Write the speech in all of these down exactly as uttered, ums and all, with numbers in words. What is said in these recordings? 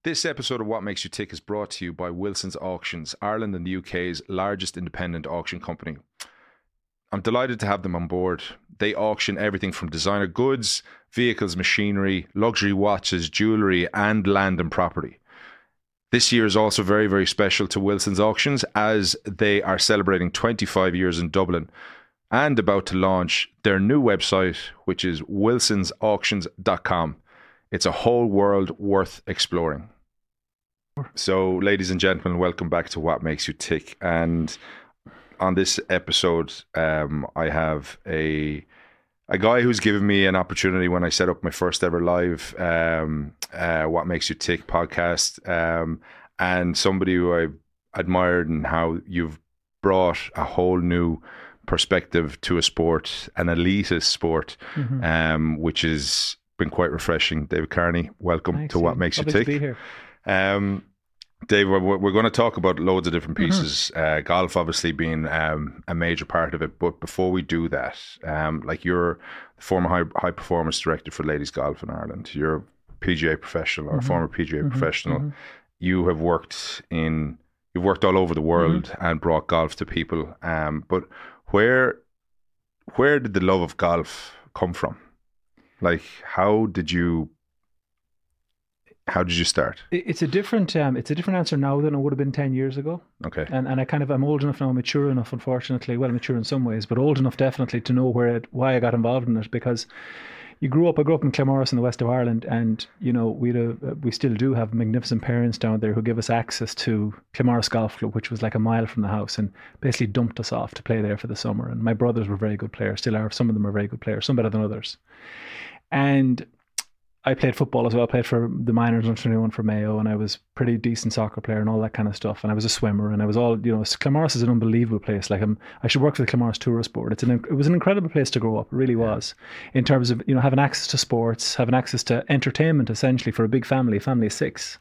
This episode of What Makes You Tick is brought to you by Wilson's Auctions, Ireland and the U K's largest independent auction company. I'm delighted to have them on board. They auction everything from designer goods, vehicles, machinery, luxury watches, jewellery, and land and property. This year is also very, very special to Wilson's Auctions as they are celebrating twenty-five years in Dublin and about to launch their new website, which is wilsons auctions dot com. It's a whole world worth exploring. So, ladies and gentlemen, welcome back to What Makes You Tick. And on this episode, um, I have a a guy who's given me an opportunity when I set up my first ever live um, uh, What Makes You Tick podcast, um, and somebody who I've admired and how you've brought a whole new perspective to a sport, an elitist sport, mm-hmm. um, which has been quite refreshing. David Carney, welcome Thanks, to What Ian. Makes You Lovely Tick. to be here. Um, Dave, we're, we're going to talk about loads of different pieces, mm-hmm. uh, golf obviously being um, a major part of it. But before we do that, um, like you're the former high, high performance director for ladies golf in Ireland. You're a P G A professional or mm-hmm. a former P G A mm-hmm. professional. Mm-hmm. You have worked in, you've worked all over the world mm-hmm. and brought golf to people. Um, but where, where did the love of golf come from? Like, how did you? How did you start? It's a different, um, it's a different answer now than it would have been ten years ago. Okay. And and I kind of, I'm old enough now, mature enough, unfortunately. Well, mature in some ways, but old enough definitely to know where it, why I got involved in it. Because you grew up, I grew up in Claremorris in the west of Ireland, and you know we we still do have magnificent parents down there who give us access to Claremorris Golf Club, which was like a mile from the house, and basically dumped us off to play there for the summer. And my brothers were very good players, still are. Some of them are very good players, some better than others. And I played football as well. I played for the minors under twenty-one for Mayo, and I was a pretty decent soccer player and all that kind of stuff. And I was a swimmer, and I was all, you know, Claremorris is an unbelievable place. Like I'm, I should work for the Claremorris Tourist Board. It's an, it was an incredible place to grow up. It really was, in terms of, you know, having access to sports, having access to entertainment, essentially for a big family, a family of six.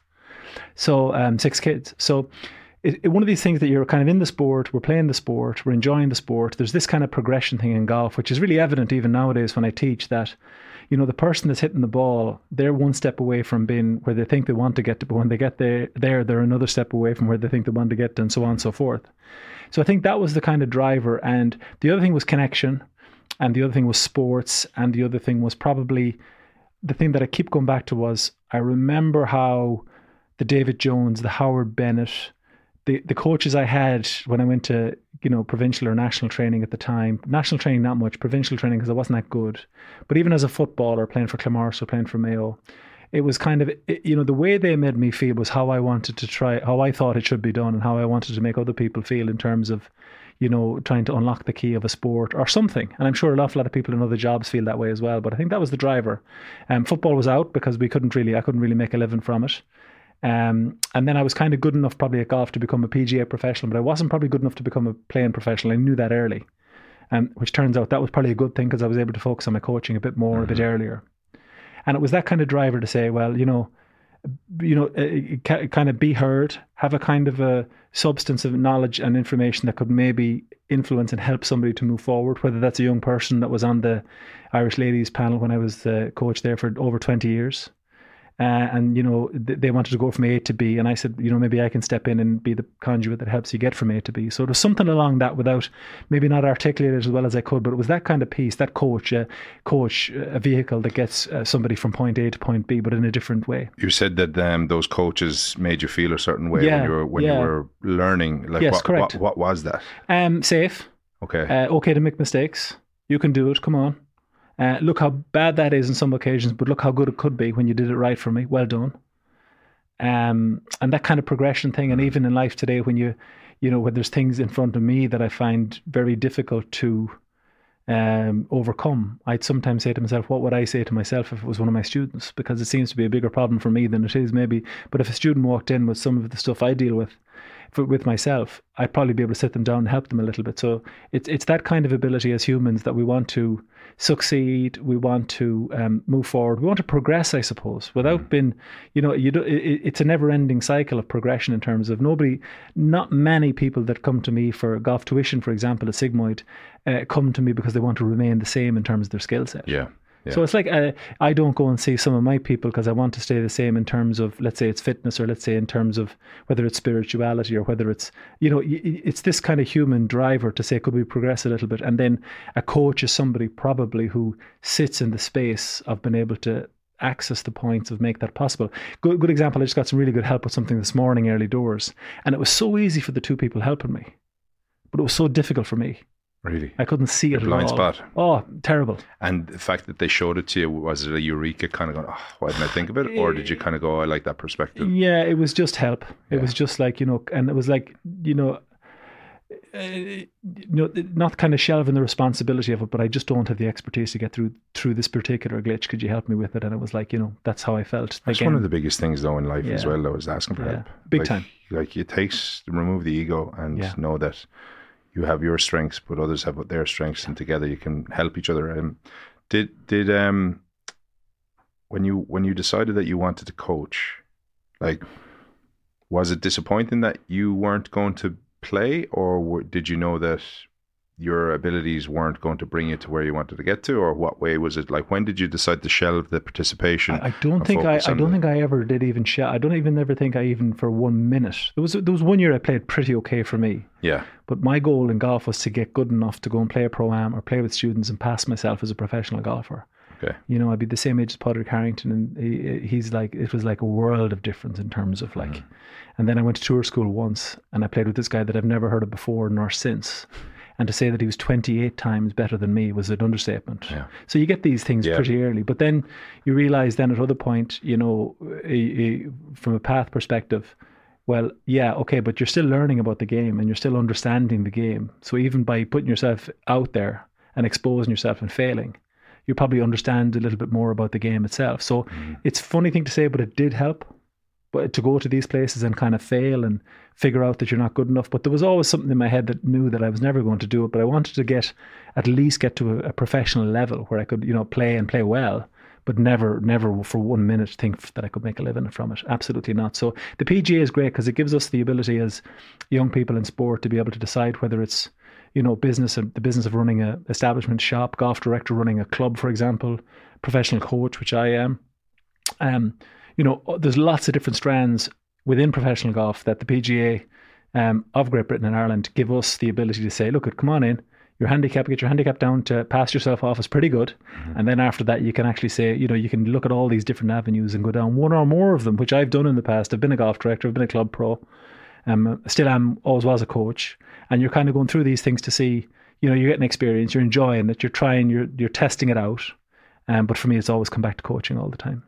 So um, six kids. So it, it, one of these things that you're kind of in the sport, we're playing the sport, we're enjoying the sport. There's this kind of progression thing in golf, which is really evident even nowadays when I teach that. You know, the person that's hitting the ball, they're one step away from being where they think they want to get to, but when they get there, there, they're another step away from where they think they want to get to, and so on and so forth. So I think that was the kind of driver. And the other thing was connection, and the other thing was sports, and the other thing was probably the thing that I keep going back to was I remember how the David Jones, the Howard Bennett, the, the coaches I had when I went to, you know, provincial or national training at the time, national training not much, provincial training because I wasn't that good. But even as a footballer playing for Claremorris or playing for Mayo, it was kind of, it, you know, the way they made me feel was how I wanted to try, how I thought it should be done and how I wanted to make other people feel in terms of, you know, trying to unlock the key of a sport or something. And I'm sure an awful lot of people in other jobs feel that way as well. But I think that was the driver. Um, football was out because we couldn't really, I couldn't really make a living from it. Um, and then I was kind of good enough probably at golf to become a P G A professional, but I wasn't probably good enough to become a playing professional. I knew that early, um, which turns out that was probably a good thing because I was able to focus on my coaching a bit more, mm-hmm. a bit earlier. And it was that kind of driver to say, well, you know, you know, uh, kind of be heard, have a kind of a substance of knowledge and information that could maybe influence and help somebody to move forward, whether that's a young person that was on the Irish ladies panel when I was the coach there for over twenty years. Uh, and, you know, th- they wanted to go from A to B. And I said, you know, maybe I can step in and be the conduit that helps you get from A to B. So it was something along that without maybe not articulate it as well as I could, but it was that kind of piece, that coach, uh, coach, uh, a vehicle that gets uh, somebody from point A to point B, but in a different way. You said that um, those coaches made you feel a certain way yeah, when you were when yeah. you were learning. Like, yes, what, correct. What, what was that? Um, safe. Okay. Uh, okay to make mistakes. You can do it. Come on. Uh, look how bad that is on some occasions, but look how good it could be when you did it right for me. Well done. Um, and that kind of progression thing. And even in life today, when you, you know, when there's things in front of me that I find very difficult to um, overcome, I'd sometimes say to myself, what would I say to myself if it was one of my students? Because it seems to be a bigger problem for me than it is maybe. But if a student walked in with some of the stuff I deal with, for, with myself, I'd probably be able to sit them down and help them a little bit. So it's it's that kind of ability as humans that we want to succeed, we want to um, move forward, we want to progress, I suppose, without mm. being, you know, you do, it, it's a never-ending cycle of progression in terms of nobody, not many people that come to me for golf tuition, for example, at Sigmoid, uh, come to me because they want to remain the same in terms of their skill set. Yeah. Yeah. So it's like uh, I don't go and see some of my people because I want to stay the same in terms of, let's say it's fitness, or let's say in terms of whether it's spirituality, or whether it's, you know, it's this kind of human driver to say, could we progress a little bit? And then a coach is somebody probably who sits in the space of being able to access the points of make that possible. Good, good example, I just got some really good help with something this morning, early doors. And it was so easy for the two people helping me, but it was so difficult for me. Really? I couldn't see it at blind all. spot. Oh, terrible. And the fact that they showed it to you, was it a eureka kind of going, oh, why didn't I think of it? Or did you kind of go, I like that perspective? Yeah, it was just help. It Yeah. was just like, you know, and it was like, you know, uh, you know, not kind of shelving the responsibility of it, but I just don't have the expertise to get through through this particular glitch. Could you help me with it? And it was like, you know, that's how I felt. That's Again, one of the biggest things though in life as Yeah. well, though, is asking for Yeah. help. Big like, time. Like it takes, remove the ego and Yeah. know that you have your strengths, but others have their strengths, and together you can help each other. Um, did did um when you when you decided that you wanted to coach, like, was it disappointing that you weren't going to play, or were, did you know that your abilities weren't going to bring you to where you wanted to get to, or what way was it? Like, when did you decide to shelve the participation? I, I don't and think I, focus I on don't the- think I ever did even shot. I don't even ever think I even for one minute. There was there was one year I played pretty okay for me, Yeah, but my goal in golf was to get good enough to go and play a pro-am or play with students and pass myself as a professional golfer. okay. You know, I'd be the same age as Padraig Harrington, and he, he's like, it was like a world of difference in terms of like, and then I went to tour school once and I played with this guy that I've never heard of before nor since. And to say that he was twenty-eight times better than me was an understatement. Yeah. So you get these things Yeah. pretty early, but then you realize then at other point, you know, eh, eh, from a path perspective, well, yeah, okay, but you're still learning about the game and you're still understanding the game. So even by putting yourself out there and exposing yourself and failing, you probably understand a little bit more about the game itself. So Mm-hmm. it's a funny thing to say, but it did help. But to go to these places and kind of fail and figure out that you're not good enough. But there was always something in my head that knew that I was never going to do it. But I wanted to get, at least get to a, a professional level where I could, you know, play and play well, but never, never for one minute think that I could make a living from it. Absolutely not. So the P G A is great because it gives us the ability as young people in sport to be able to decide whether it's, you know, business, the business of running a establishment shop, golf director running a club, for example, professional coach, which I am. Um, you know, there's lots of different strands within professional golf that the P G A um, of Great Britain and Ireland give us the ability to say, look, come on in, your handicap, get your handicap down to pass yourself off is pretty good. Mm-hmm. And then after that, you can actually say, you know, you can look at all these different avenues and go down one or more of them, which I've done in the past. I've been a golf director, I've been a club pro, um, still am, always was a coach. And you're kind of going through these things to see, you know, you're getting experience, you're enjoying it, you're trying, you're, you're testing it out. Um, but for me, it's always come back to coaching all the time.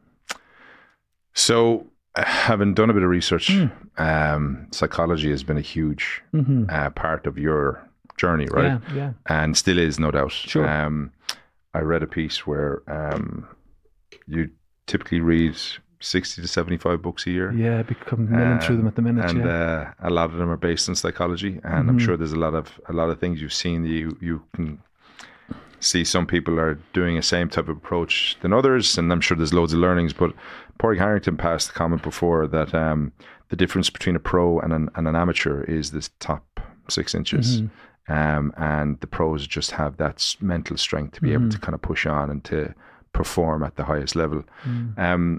So, uh, having done a bit of research, Mm. um, psychology has been a huge Mm-hmm. uh, part of your journey, right? Yeah, yeah. And still is, no doubt. Sure. Um, I read a piece where um, you typically read sixty to seventy-five books a year. Yeah, become milling through them at the minute. And yeah. uh, a lot of them are based on psychology. And I'm Mhm. sure there's a lot of a lot of things you've seen that you, you can see some people are doing a same type of approach than others, and I'm sure there's loads of learnings. But Padraig Harrington passed the comment before that um, the difference between a pro and an, and an amateur is this top six inches. Mhm. Um, and the pros just have that s- mental strength to be able to kind of push on and to perform at the highest level. Mm. Um,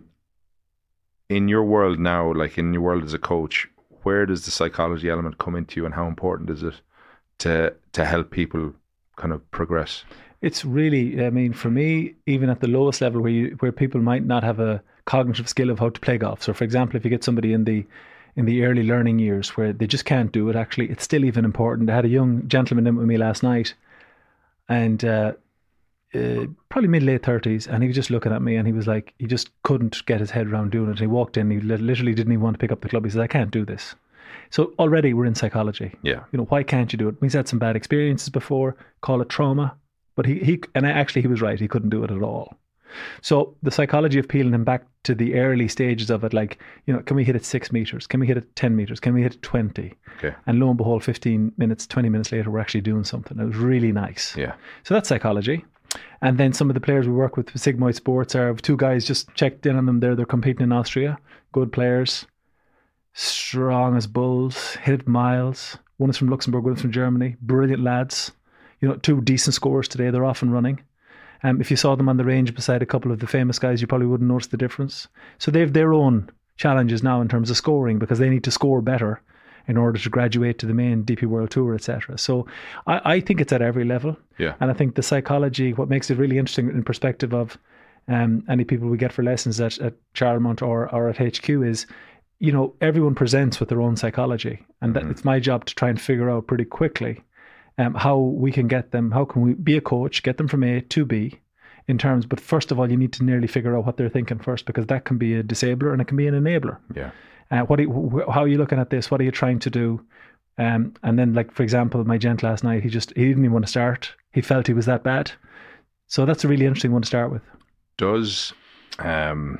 in your world now, like in your world as a coach, where does the psychology element come into you, and how important is it to to help people kind of progress? It's really, I mean, for me, even at the lowest level where you, where people might not have a cognitive skill of how to play golf. So, for example, if you get somebody in the in the early learning years where they just can't do it, actually, it's still even important. I had a young gentleman in with me last night, and uh, uh, probably mid late thirties, and he was just looking at me, and he was like, he just couldn't get his head around doing it. He walked in, he li- literally didn't even want to pick up the club. He says, "I can't do this." So already we're in psychology. Yeah. You know, why can't you do it? He's had some bad experiences before, call it trauma. But he, he and actually he was right, he couldn't do it at all. So the psychology of peeling him back to the early stages of it, like, you know, can we hit it six meters? Can we hit it ten meters? Can we hit it twenty? Okay. And lo and behold, fifteen minutes, twenty minutes later, we're actually doing something. It was really nice. Yeah. So that's psychology. And then some of the players we work with, Sigmoid Sports, are two guys just checked in on them there. They're competing in Austria. Good players. Strong as bulls. Hit it miles. One is from Luxembourg, one is from Germany. Brilliant lads. You know, two decent scores today. They're off and running. Um, if you saw them on the range beside a couple of the famous guys, you probably wouldn't notice the difference. So they've their own challenges now in terms of scoring, because they need to score better in order to graduate to the main D P World Tour, et cetera. So I, I think it's at every level. Yeah. And I think the psychology, what makes it really interesting in perspective of um, any people we get for lessons at, at Charlemont or, or at H Q is, you know, everyone presents with their own psychology. And Mm-hmm. that it's my job to try and figure out pretty quickly um, how we can get them, how can we be a coach, get them from A to B in terms, but first of all, you need to nearly figure out what they're thinking first, because that can be a disabler and it can be an enabler. Yeah. Uh, what are you, wh- how are you looking at this? What are you trying to do? Um, and then, like, for example, my gent last night, he just, he didn't even want to start. He felt he was that bad. So that's a really interesting one to start with. Does, um,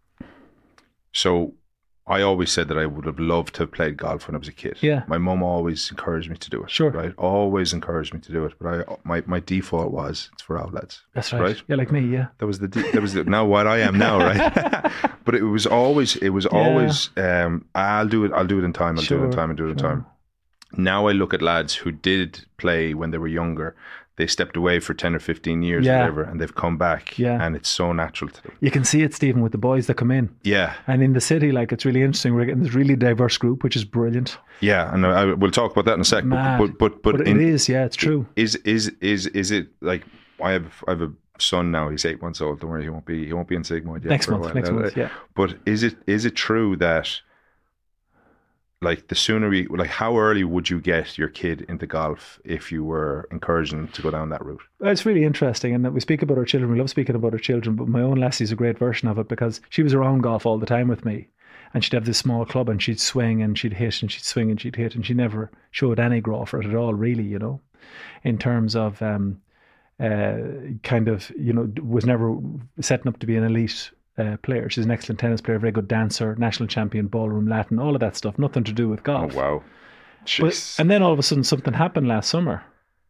so I always said that I would have loved to have played golf when I was a kid. Yeah. My mum always encouraged me to do it. Sure. Right. Always encouraged me to do it. But I, my, my default was, it's for our lads. That's right. Right? Yeah, like me, yeah. That was the, that was the, now what I am now, right? But it was always, it was Yeah. always, um, I'll do it, I'll do it in time, I'll do it in Sure, time, I'll do it in sure. time. Now I look at lads who did play when they were younger. They stepped away for ten or fifteen years Yeah. or whatever, and they've come back, Yeah. and it's so natural to them. You can see it, Stephen, with the boys that come in. Yeah, And in the city, like, it's really interesting. We're getting this really diverse group, which is brilliant. yeah, and I, we'll talk about that in a sec. Mad. But but but, But, but in, it is, yeah, it's true. Is is is is it like I have I have a son now. He's eight months old. Don't worry, he won't be he won't be in Sigmoid yet. Next for a month, while. next Uh, month, yeah. But is it is it true that, like, the sooner we, like, how early would you get your kid into golf if you were encouraging them to go down that route? Well, it's really interesting, and that we speak about our children. We love speaking about our children, but my own lassie's a great version of it, because she was around golf all the time with me, and she'd have this small club, and she'd swing and she'd hit and she'd swing and she'd hit, and she never showed any grow for it at all, really, you know, in terms of um, uh, kind of, you know, was never setting up to be an elite uh, player. She's an excellent tennis player, very good dancer, national champion, ballroom Latin, all of that stuff, nothing to do with golf. Oh wow! But, Jeez. and then all of a sudden something happened last summer.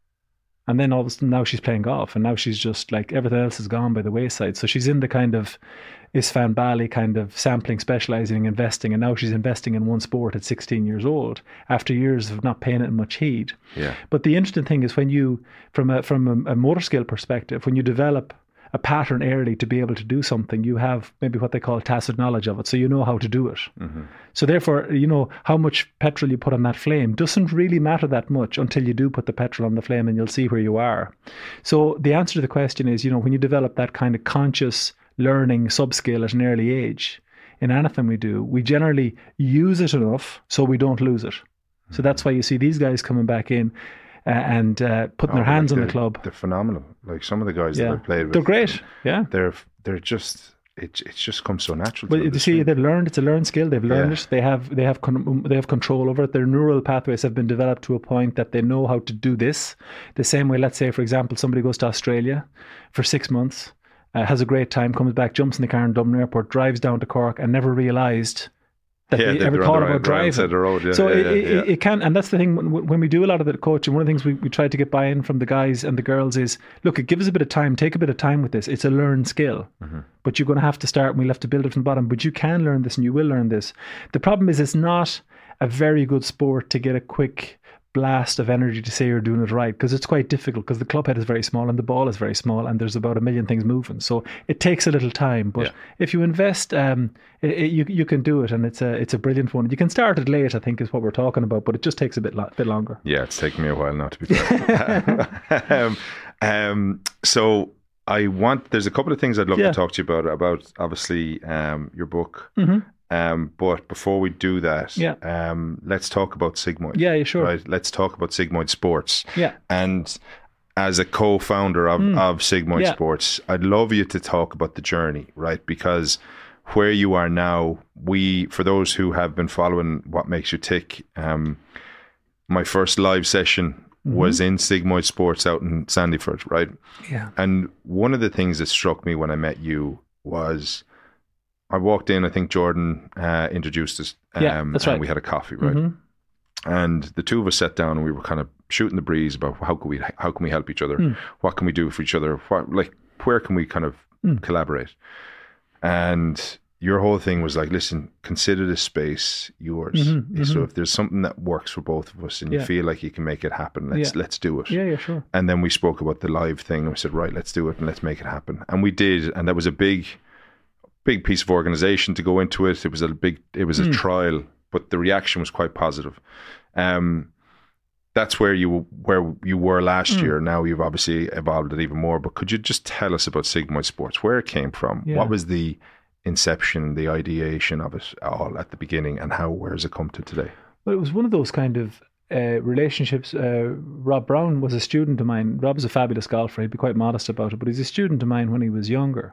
And then all of a sudden now she's playing golf, and now she's just like, everything else is gone by the wayside. So she's in the kind of Isfan Bali kind of sampling, specializing, investing. And now she's investing in one sport at sixteen years old after years of not paying it much heed. Yeah. But the interesting thing is, when you, from a, from a, a motor skill perspective, when you develop a pattern early to be able to do something, you have maybe what they call tacit knowledge of it. So you know how to do it. Mm-hmm. So therefore, you know, how much petrol you put on that flame doesn't really matter that much until you do put the petrol on the flame, and you'll see where you are. So the answer to the question is, you know, when you develop that kind of conscious learning sub-skill at an early age, in anything we do, we generally use it enough so we don't lose it. So that's why you see these guys coming back in uh, and uh, putting Oh, their hands like on the they're- club. They're phenomenal. Like, some of the guys Yeah. that I've played with, They're great. Yeah. They're they're just it. It's just come so natural. But to them, you this see, thing. they've learned. It's a learned skill. They've learned Yeah. it. They have. They have. Con- they have control over it. Their neural pathways have been developed to a point that they know how to do this. The same way, let's say, for example, somebody goes to Australia for six months, uh, has a great time, comes back, jumps in the car in Dublin Airport, drives down to Cork, and never realised that Yeah, they that ever they're on thought the about right- right driving. side of the road, yeah, so yeah, it, yeah, it, yeah. it can, and that's the thing. When, when we do a lot of the coaching, one of the things we, we try to get buy-in from the guys and the girls is, look, it gives us a bit of time. Take a bit of time with this. It's a learned skill, Mm-hmm. but you're going to have to start, and we'll have to build it from the bottom. But you can learn this, and you will learn this. The problem is, it's not a very good sport to get a quick blast of energy to say you're doing it right, because it's quite difficult, because the club head is very small and the ball is very small, and there's about a million things moving. So it takes a little time, but Yeah. if you invest, um, it, it, you you can do it, and it's a it's a brilliant one. You can start it late, I think, is what we're talking about, but it just takes a bit lo- bit longer. Yeah, it's taken me a while now, to be fair. um, um, so I want. There's a couple of things I'd love Yeah. to talk to you about. About obviously um, your book. Mhm. Um, but before we do that, Yeah. um, let's talk about Sigmoid. Yeah, yeah, sure. Right. Let's talk about Sigmoid Sports. Yeah. And as a co-founder of, of Sigmoid Yeah. Sports, I'd love you to talk about the journey, right? Because where you are now, we, for those who have been following What Makes You Tick, um, my first live session was in Sigmoid Sports out in Sandyford, right? Yeah. And one of the things that struck me when I met you was I walked in, I think Jordan uh, introduced us. Um, Yeah, that's and right. we had a coffee, right? Mhm. And the two of us sat down and we were kind of shooting the breeze about how can we how can we help each other? Hmm. What can we do for each other? What, like, where can we kind of Hmm. collaborate? And your whole thing was like, listen, consider this space yours. Mm-hmm, so mm-hmm. if there's something that works for both of us and you Yeah. feel like you can make it happen, let's Yeah. let's do it. Yeah, yeah, sure. And then we spoke about the live thing and we said, right, let's do it and let's make it happen. And we did. And that was a big, big piece of organization to go into it. It was a big, it was a Mm. trial, but the reaction was quite positive. Um, that's where you where you were last Mm. year. Now you've obviously evolved it even more. But could you just tell us about Sigmoid Sports, where it came from? Yeah. What was the inception, the ideation of it all at the beginning, and how where has it come to today? Well, it was one of those kind of uh, relationships. Uh, Rob Brown was a student of mine. Rob was a fabulous golfer. He'd be quite modest about it, but he's a student of mine when he was younger.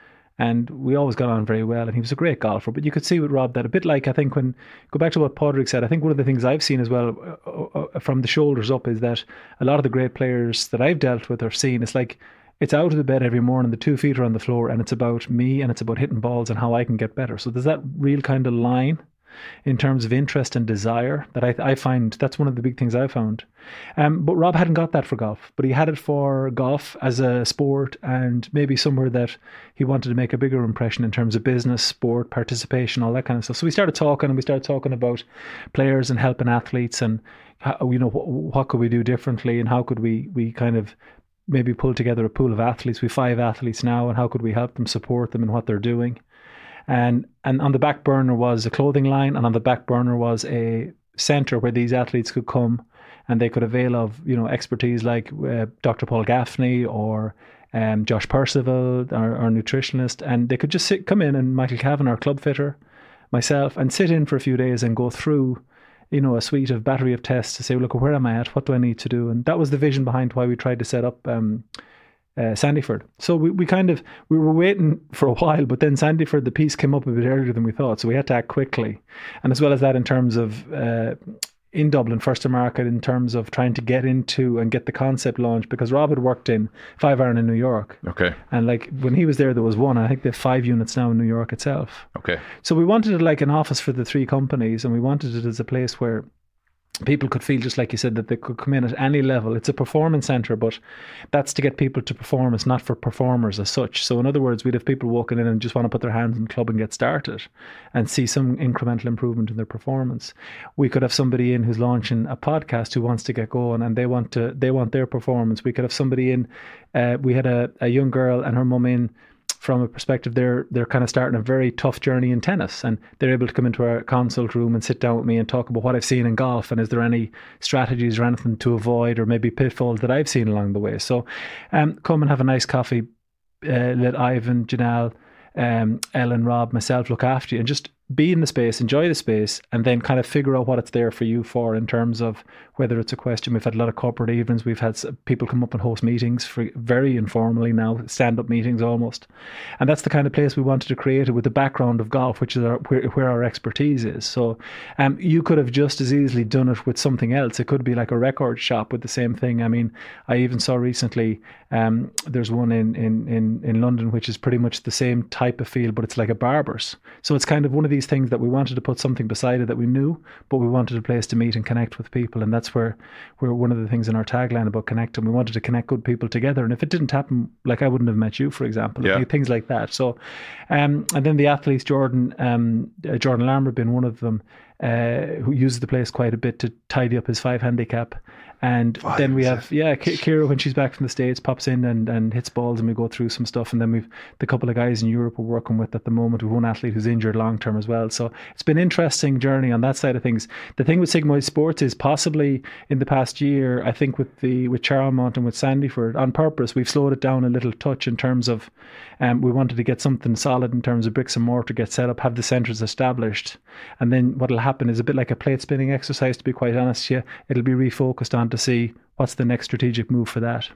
And we always got on very well, and he was a great golfer. But you could see with Rob that a bit like, I think when, go back to what Padraig said, I think one of the things I've seen as well uh, uh, from the shoulders up is that a lot of the great players that I've dealt with or seen, it's like, it's out of the bed every morning, the two feet are on the floor, and it's about me and it's about hitting balls and how I can get better. So there's that real kind of line in terms of interest and desire that I, I find, that's one of the big things I found. Um, but Rob hadn't got that for golf, but he had it for golf as a sport and maybe somewhere that he wanted to make a bigger impression in terms of business, sport, participation, all that kind of stuff. So we started talking and we started talking about players and helping athletes and how, you know, what, what could we do differently and how could we, we kind of maybe pull together a pool of athletes. We have five athletes now, and how could we help them, support them in what they're doing? And and on the back burner was a clothing line, and on the back burner was a centre where these athletes could come and they could avail of, you know, expertise like uh, Doctor Paul Gaffney or um, Josh Percival, our, our nutritionist, and they could just sit, come in, and Michael Cavan, our club fitter, myself, and sit in for a few days and go through, you know, a suite of battery of tests to say, look, where am I at? What do I need to do? And that was the vision behind why we tried to set up um, uh, Sandyford. So we, we kind of, we were waiting for a while, but then Sandyford, the piece came up a bit earlier than we thought. So we had to act quickly. And as well as that, in terms of uh, in Dublin, first to market, in terms of trying to get into and get the concept launched, because Rob had worked in Five Iron in New York. Okay. And like when he was there, there was one. I think they have five units now in New York itself. Okay. So we wanted it like an office for the three companies, and we wanted it as a place where people could feel, just like you said, that they could come in at any level. It's a performance centre, but that's to get people to perform. It's not for performers as such. So in other words, we'd have people walking in and just want to put their hands in the club and get started and see some incremental improvement in their performance. We could have somebody in who's launching a podcast who wants to get going and they want to they want their performance. We could have somebody in, uh, we had a, a young girl and her mum in, from a perspective, they're they're kind of starting a very tough journey in tennis, and they're able to come into our consult room and sit down with me and talk about what I've seen in golf, and is there any strategies or anything to avoid, or maybe pitfalls that I've seen along the way. So um, come and have a nice coffee, uh, let Ivan, Janelle, um, Ellen, Rob, myself look after you, and just be in the space, enjoy the space, and then kind of figure out what it's there for you for, in terms of whether it's a question. We've had a lot of corporate evenings. We've had people come up and host meetings for very informally now, stand-up meetings almost. And that's the kind of place we wanted to create it, with the background of golf, which is our, where, where our expertise is. So um, you could have just as easily done it with something else. It could be like a record shop with the same thing. I mean, I even saw recently, um, there's one in, in, in, in London, which is pretty much the same type of feel, but it's like a barber's. So it's kind of one of these things that we wanted to put something beside it that we knew, but we wanted a place to meet and connect with people. And that's where, where one of the things in our tagline about connecting, we wanted to connect good people together. And if it didn't happen, like I wouldn't have met you, for example, yeah. things like that. So, um, and then the athletes, Jordan, um, uh, Jordan Larmer being one of them, uh, who uses the place quite a bit to tidy up his five handicap. And Five, then we have, yeah, Kira, when she's back from the States, pops in and, and hits balls, and we go through some stuff. And then we've the couple of guys in Europe we're working with at the moment. We've one athlete who's injured long term as well. So it's been an interesting journey on that side of things. The thing with Sigmoid Sports is possibly in the past year, I think with the with Charlemont and with Sandyford, on purpose, we've slowed it down a little touch in terms of um, we wanted to get something solid in terms of bricks and mortar, get set up, have the centres established. And then what'll happen is a bit like a plate spinning exercise, to be quite honest. Yeah, it'll be refocused on to see what's the next strategic move for that.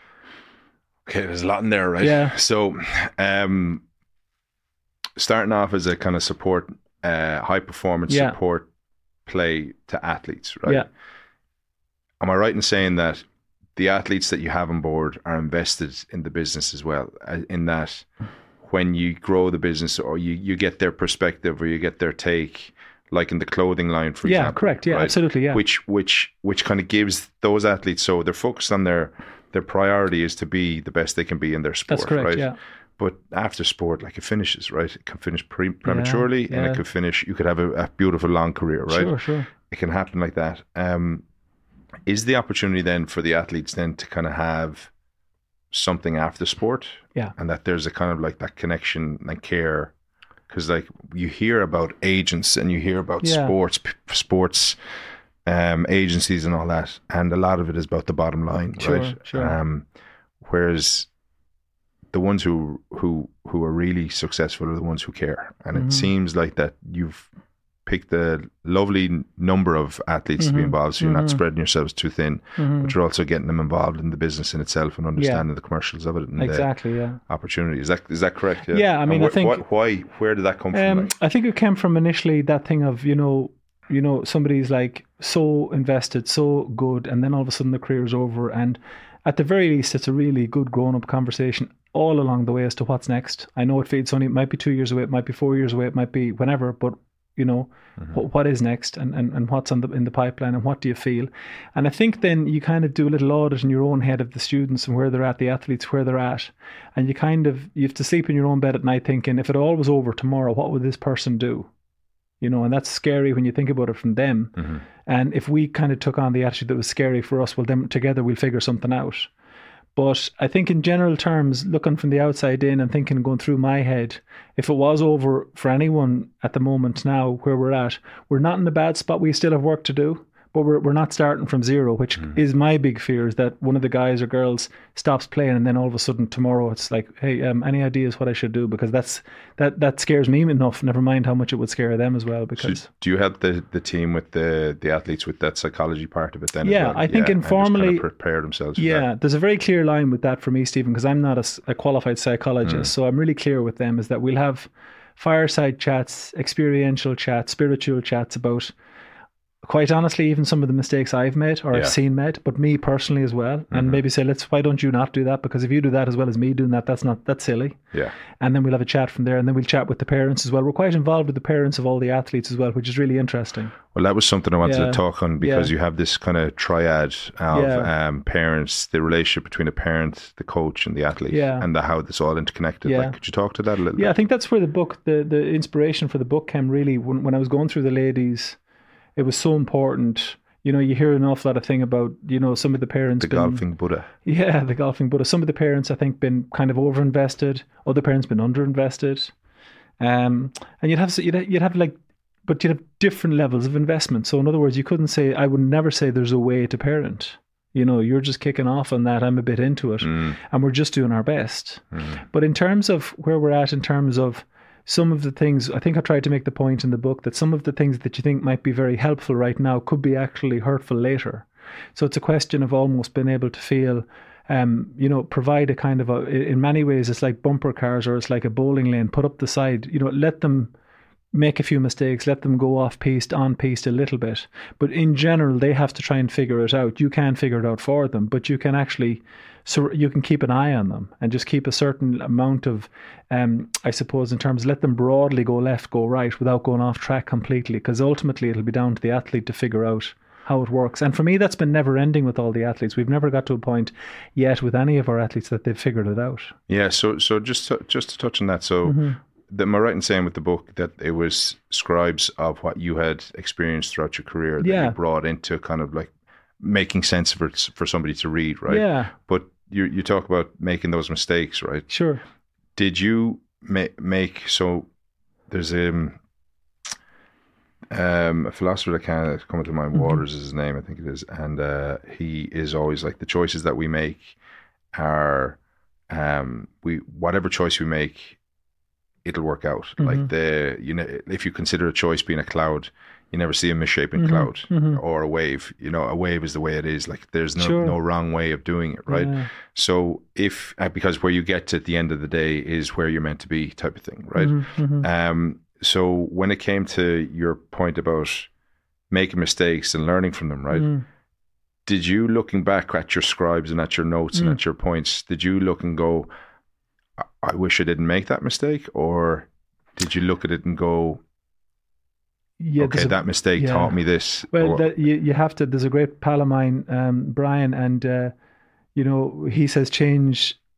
Okay, there's a lot in there, right? Yeah. So, um, starting off as a kind of support, uh, high performance yeah. support play to athletes, right? Yeah. Am I right in saying that the athletes that you have on board are invested in the business as well? In that, when you grow the business, or you, you get their perspective, or you get their take, like in the clothing line, for yeah, example. Correct. Yeah, right? Absolutely. Yeah. Which which which kind of gives those athletes, so they're focused on their their priority is to be the best they can be in their sport. That's correct. Right? Yeah. But after sport, like it finishes, right? It can finish pre- prematurely, Yeah, and yeah. it could finish. You could have a, a beautiful long career, right? Sure, sure. It can happen like that. Um, is the opportunity then for the athletes then to kind of have something after sport? Yeah. And that there's a kind of like that connection and care, because like you hear about agents and you hear about Yeah. sports, p- sports um, agencies and all that, and a lot of it is about the bottom line, Sure, right? sure. Um, whereas the ones who who who are really successful are the ones who care, and Mhm. it seems like that you've picked a lovely number of athletes to be Mhm. involved, so you're not Mhm. spreading yourselves too thin, Mhm. but you're also getting them involved in the business in itself and understanding the commercials of it and Exactly, yeah. the opportunity. Is that is that correct? Yeah. Yeah, I And mean, I wh- think- wh- why where did that come from? Um, Like? I think it came from initially that thing of, you know, you know, somebody's like so invested, so good, and then all of a sudden the career's over. And at the very least, it's a really good grown-up conversation all along the way as to what's next. I know it feels only, it might be two years away, it might be four years away, it might be whenever, but you know, what, what is next, and, and, and what's on the in the pipeline, and what do you feel? And I think then you kind of do a little audit in your own head of the students and where they're at, the athletes, where they're at, and you kind of, you have to sleep in your own bed at night thinking, if it all was over tomorrow, what would this person do? You know, and that's scary when you think about it from them. Mhm. And if we kind of took on the attitude that was scary for us, well, then together we'll figure something out. But I think in general terms, looking from the outside in and thinking, going through my head, if it was over for anyone at the moment now where we're at, we're not in a bad spot. We still have work to do, but we're we're not starting from zero, which Mm. is my big fear, is that one of the guys or girls stops playing and then all of a sudden tomorrow it's like, hey, um, any ideas what I should do? Because that's that that scares me enough, never mind how much it would scare them as well. So Because do you help the, the team with the, the athletes with that psychology part of it then? as Yeah, well? I think and just kind of informally- prepare themselves. for yeah, that. there's a very clear line with that for me, Stephen, because I'm not a s- a, qualified psychologist. So I'm really clear with them is that we'll have fireside chats, experiential chats, spiritual chats about, quite honestly, even some of the mistakes I've made or Yeah. I've seen made, but me personally as well. And maybe say, let's, why don't you not do that? Because if you do that as well as me doing that, that's not, that's silly. Yeah. And then we'll have a chat from there, and then we'll chat with the parents as well. We're quite involved with the parents of all the athletes as well, which is really interesting. Well, that was something I wanted Yeah. to talk on, because Yeah. you have this kind of triad of Yeah. um, parents, the relationship between the parent, the coach, and the athlete, Yeah. and the, how it's all interconnected. Yeah. Like, could you talk to that a little Yeah, I bit? think that's where the book, the, the inspiration for the book came really when, when I was going through the ladies. It was so important. You know, you hear an awful lot of thing about, you know, some of the parents. The been, golfing Buddha. Yeah, the golfing Buddha. Some of the parents, I think, been kind of overinvested. Other parents been underinvested. Um, and you'd have, you'd, you'd have like, but you'd have different levels of investment. So in other words, you couldn't say, I would never say there's a way to parent. You know, you're just kicking off on that. I'm a bit into it. Mm, And we're just doing our best. mm, But in terms of where we're at, in terms of some of the things, I think I tried to make the point in the book that some of the things that you think might be very helpful right now could be actually hurtful later. So it's a question of almost being able to feel, um, you know, provide a kind of a, in many ways, it's like bumper cars or it's like a bowling lane, put up the side, you know, let them make a few mistakes, let them go off piste, on piste a little bit. But in general, they have to try and figure it out. You can figure it out for them, but you can actually, so you can keep an eye on them and just keep a certain amount of, um, I suppose, in terms, let them broadly go left, go right without going off track completely, because ultimately it'll be down to the athlete to figure out how it works. And for me, that's been never ending with all the athletes. We've never got to a point yet with any of our athletes that they've figured it out. yeah. So, so just to, just to touch on that. So, Mm-hmm. the, am I right in saying with the book that it was scribes of what you had experienced throughout your career that Yeah. you brought into kind of like making sense of it for somebody to read, right? Yeah, But you you talk about making those mistakes, right? sure. Did you ma- make so? There's um, um, a philosopher that can't come into mind. Mm-hmm. Waters is his name, I think it is, and uh, he is always like, the choices that we make are um, we whatever choice we make, it'll work out. Mm-hmm. Like the you know, if you consider a choice being a cloud, you never see a misshapen Mhm, cloud mhm. or a wave. You know, a wave is the way it is. Like there's no Sure. no wrong way of doing it, right? Yeah. So if uh, because where you get to at the end of the day is where you're meant to be, type of thing, right? Mhm, mhm. Um, so when it came to your point about making mistakes and learning from them, right? Mm. Did you, looking back at your scribes and at your notes and Mm. at your points, did you look and go, I, I wish I didn't make that mistake? Or did you look at it and go, Yeah, okay, there's a- that mistake yeah. taught me this? Well, Or- that, you, you have to. There's a great pal of mine, um, Brian, and uh, you know, he says change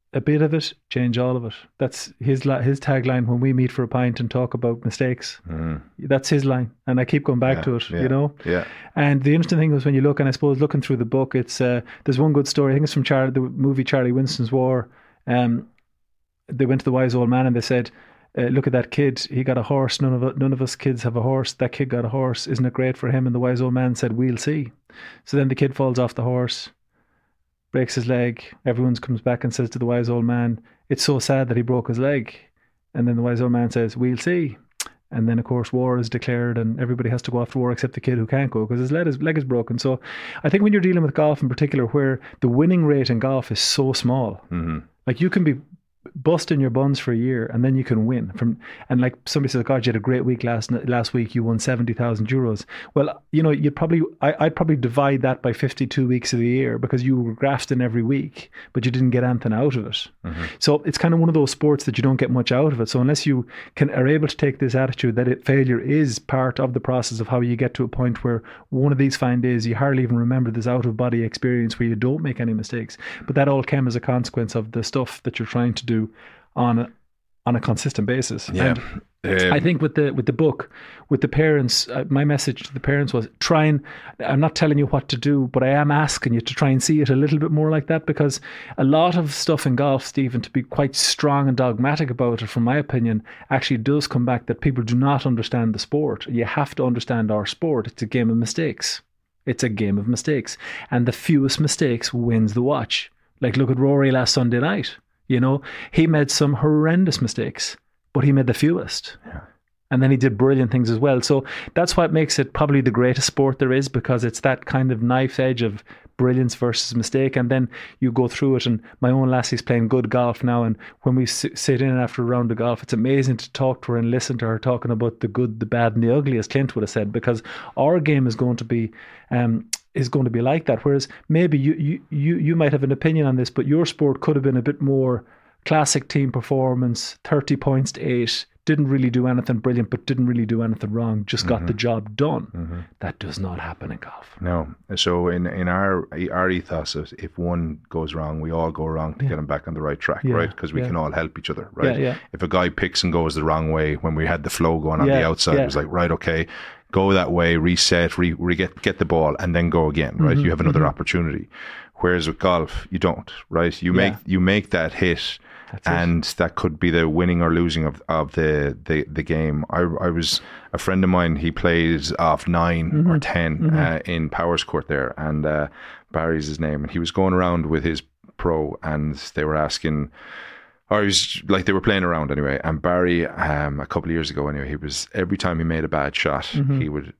a bit of it, change all of it. That's his la- his tagline when we meet for a pint and talk about mistakes. Mm. That's his line, and I keep going back Yeah, to it. yeah, You know. Yeah. And the interesting thing was when you look, and I suppose looking through the book, it's uh, there's one good story. I think it's from Char- the movie Charlie Winston's War. Um, they went to the wise old man and they said, uh, "Look at that kid. He got a horse. None of it, none of us kids have a horse. That kid got a horse. Isn't it great for him?" And the wise old man said, "We'll see." So then the kid falls off the horse, breaks his leg. Everyone comes back and says to the wise old man, "It's so sad that he broke his leg." And then the wise old man says, "We'll see." And then, of course, war is declared and everybody has to go off to war except the kid who can't go because his leg is, leg is broken. So I think when you're dealing with golf in particular, where the winning rate in golf is so small, Mm-hmm. like you can be busting your buns for a year and then you can win from, and like somebody says, God, you had a great week last last week, you won seventy thousand euros. Well, you know, you'd probably, I, I'd probably divide that by fifty-two weeks of the year because you were grafting every week, but you didn't get anything out of it. Mm-hmm. So it's kind of one of those sports that you don't get much out of it. So unless you can are able to take this attitude that it, failure is part of the process of how you get to a point where one of these fine days you hardly even remember this out of body experience where you don't make any mistakes, but that all came as a consequence of the stuff that you're trying to do on a, on a consistent basis. Yeah. And Um, I think with the with the book, with the parents, uh, my message to the parents was try and, I'm not telling you what to do, but I am asking you to try and see it a little bit more like that, because a lot of stuff in golf, Stephen, to be quite strong and dogmatic about it, from my opinion, actually does come back that people do not understand the sport. You have to understand our sport. It's a game of mistakes. It's a game of mistakes. And the fewest mistakes wins the watch. Like look at Rory last Sunday night. You know, he made some horrendous mistakes, but he made the fewest. Yeah. And then he did brilliant things as well. So that's what makes it probably the greatest sport there is, because it's that kind of knife edge of brilliance versus mistake. And then you go through it. And my own lassie's playing good golf now. And when we sit in after a round of golf, it's amazing to talk to her and listen to her talking about the good, the bad, and the ugly, as Clint would have said, because our game is going to be... Um, is going to be like that. Whereas maybe you, you you you might have an opinion on this, but your sport could have been a bit more classic team performance, thirty points to eight, didn't really do anything brilliant, but didn't really do anything wrong, just mm-hmm. got the job done. Mm-hmm. That does not happen in golf. No. So in, in our our ethos, if one goes wrong, we all go wrong to yeah. get him back on the right track, yeah. right? Because we yeah. can all help each other, right? Yeah, yeah. If a guy picks and goes the wrong way when we had the flow going on yeah, the outside, yeah. it was like, right, okay, go that way, reset, re, re get get the ball, and then go again, right? Mm-hmm, you have another mm-hmm. opportunity. Whereas with golf, you don't, right? You make yeah. you make that hit, That's and it. that could be the winning or losing of, of the, the, the game. I I was a friend of mine. He plays off nine mm-hmm. or ten mm-hmm. uh, in Powers Court there, and uh, Barry's his name, and he was going around with his pro, and they were asking. Or he was like they were playing around anyway, and Barry, um, a couple of years ago anyway, he was every time he made a bad shot, mm-hmm. he would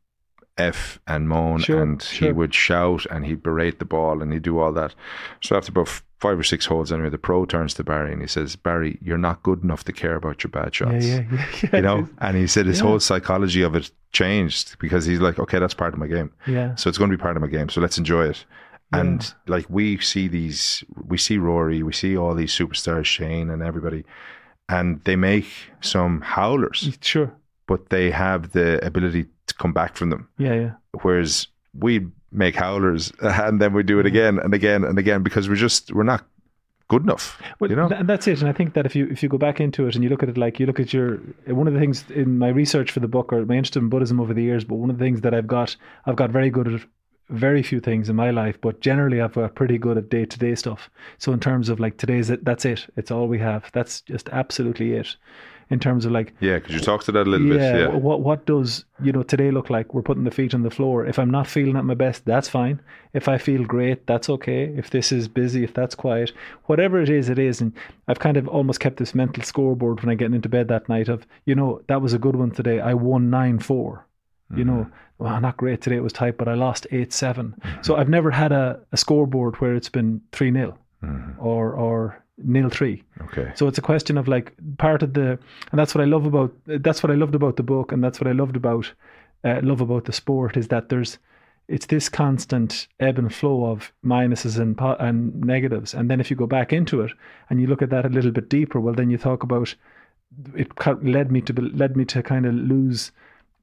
F and moan, sure, and sure. he would shout, and he'd berate the ball, and he'd do all that. So after about five or six holes anyway, the pro turns to Barry and he says, "Barry, you're not good enough to care about your bad shots." Yeah, yeah, yeah. You know, and he said his yeah. whole psychology of it changed because he's like, okay, that's part of my game. Yeah. So it's going to be part of my game. So let's enjoy it. Yeah. And like we see these, we see Rory, we see all these superstars, Shane and everybody, and they make some howlers. Sure. But they have the ability to come back from them. Yeah, yeah. Whereas we make howlers and then we do it again and again and again because we're just, we're not good enough. Well, you know? And that's it. And I think that if you if you go back into it and you look at it like you look at your, one of the things in my research for the book, or my interest in Buddhism over the years, but one of the things that I've got, I've got very good at very few things in my life, but generally I've got pretty good at day-to-day stuff. So in terms of like today's it, that's it. It's all we have. That's just absolutely it. In terms of like, yeah, because you talked to that a little yeah, bit. Yeah. What what does you know today look like? We're putting the feet on the floor. If I'm not feeling at my best, that's fine. If I feel great, that's okay. If this is busy, if that's quiet, whatever it is, it is. And I've kind of almost kept this mental scoreboard when I get into bed that night of, you know, that was a good one today. I won nine four. You mm-hmm. know, well, not great today. It was tight, but I lost eight seven. Mm-hmm. So I've never had a, a scoreboard where it's been three nil mm-hmm. or or. nil three. Okay. So it's a question of like part of the, and that's what I love about, that's what I loved about the book, and that's what I loved about, uh, love about the sport, is that there's, it's this constant ebb and flow of minuses and and negatives. And then if you go back into it and you look at that a little bit deeper, well, then you talk about, it led me to led me to kind of lose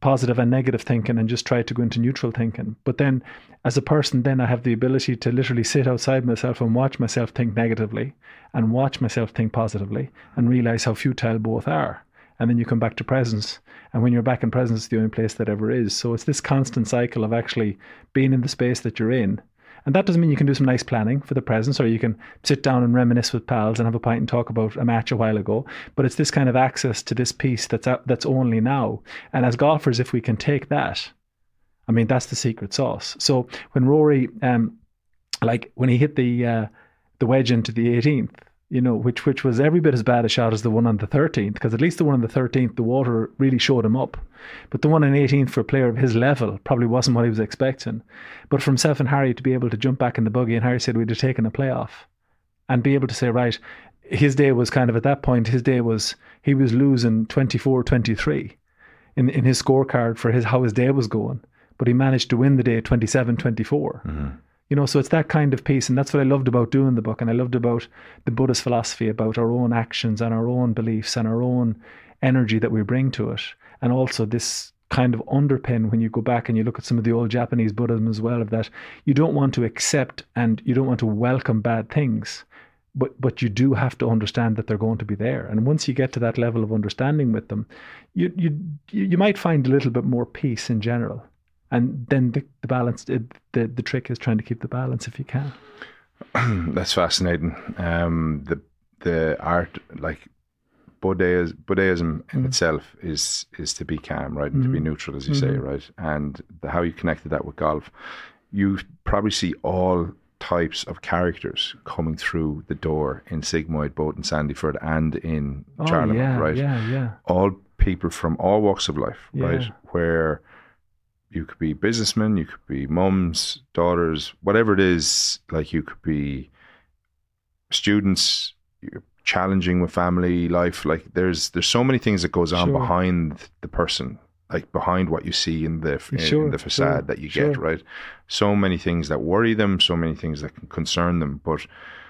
positive and negative thinking and just try to go into neutral thinking. But then as a person, then I have the ability to literally sit outside myself and watch myself think negatively and watch myself think positively and realize how futile both are. And then you come back to presence. And when you're back in presence, it's the only place that ever is. So it's this constant cycle of actually being in the space that you're in. And that doesn't mean you can do some nice planning for the presence, or you can sit down and reminisce with pals and have a pint and talk about a match a while ago. But it's this kind of access to this piece that's out, that's only now. And as golfers, if we can take that, I mean, that's the secret sauce. So when Rory, um, like when he hit the uh, the wedge into the eighteenth, you know, which which was every bit as bad a shot as the one on the thirteenth, because at least the one on the thirteenth, the water really showed him up. But the one on eighteenth for a player of his level probably wasn't what he was expecting. But for himself and Harry to be able to jump back in the buggy, and Harry said we'd have taken a playoff, and be able to say, right, his day was kind of, at that point, his day was, he was losing twenty-four twenty-three in, in his scorecard for his how his day was going. But he managed to win the day twenty-seven twenty-four. Mm-hmm. You know, so it's that kind of piece, and that's what I loved about doing the book, and I loved about the Buddhist philosophy, about our own actions and our own beliefs and our own energy that we bring to it, and also this kind of underpin when you go back and you look at some of the old Japanese Buddhism as well, of that you don't want to accept and you don't want to welcome bad things, but but you do have to understand that they're going to be there. And once you get to that level of understanding with them, you you you might find a little bit more peace in general. And then the, the balance, the, the the trick is trying to keep the balance if you can. That's fascinating. Um, the the art, like Buddhism, Buddhism in mm. itself is is to be calm, right, and mm. to be neutral, as you mm-hmm. say, right. And the, how you connected that with golf, you probably see all types of characters coming through the door in Sigmoid, both in Sandyford and in oh, Charlemont, yeah, right? Yeah, yeah. All people from all walks of life, yeah. right? Where you could be businessmen, you could be mums, daughters, whatever it is. Like you could be students, you're challenging with family life. Like there's there's so many things that goes on sure. behind the person, like behind what you see in the in, sure, in the facade sure, that you sure. get, right? So many things that worry them, so many things that can concern them. But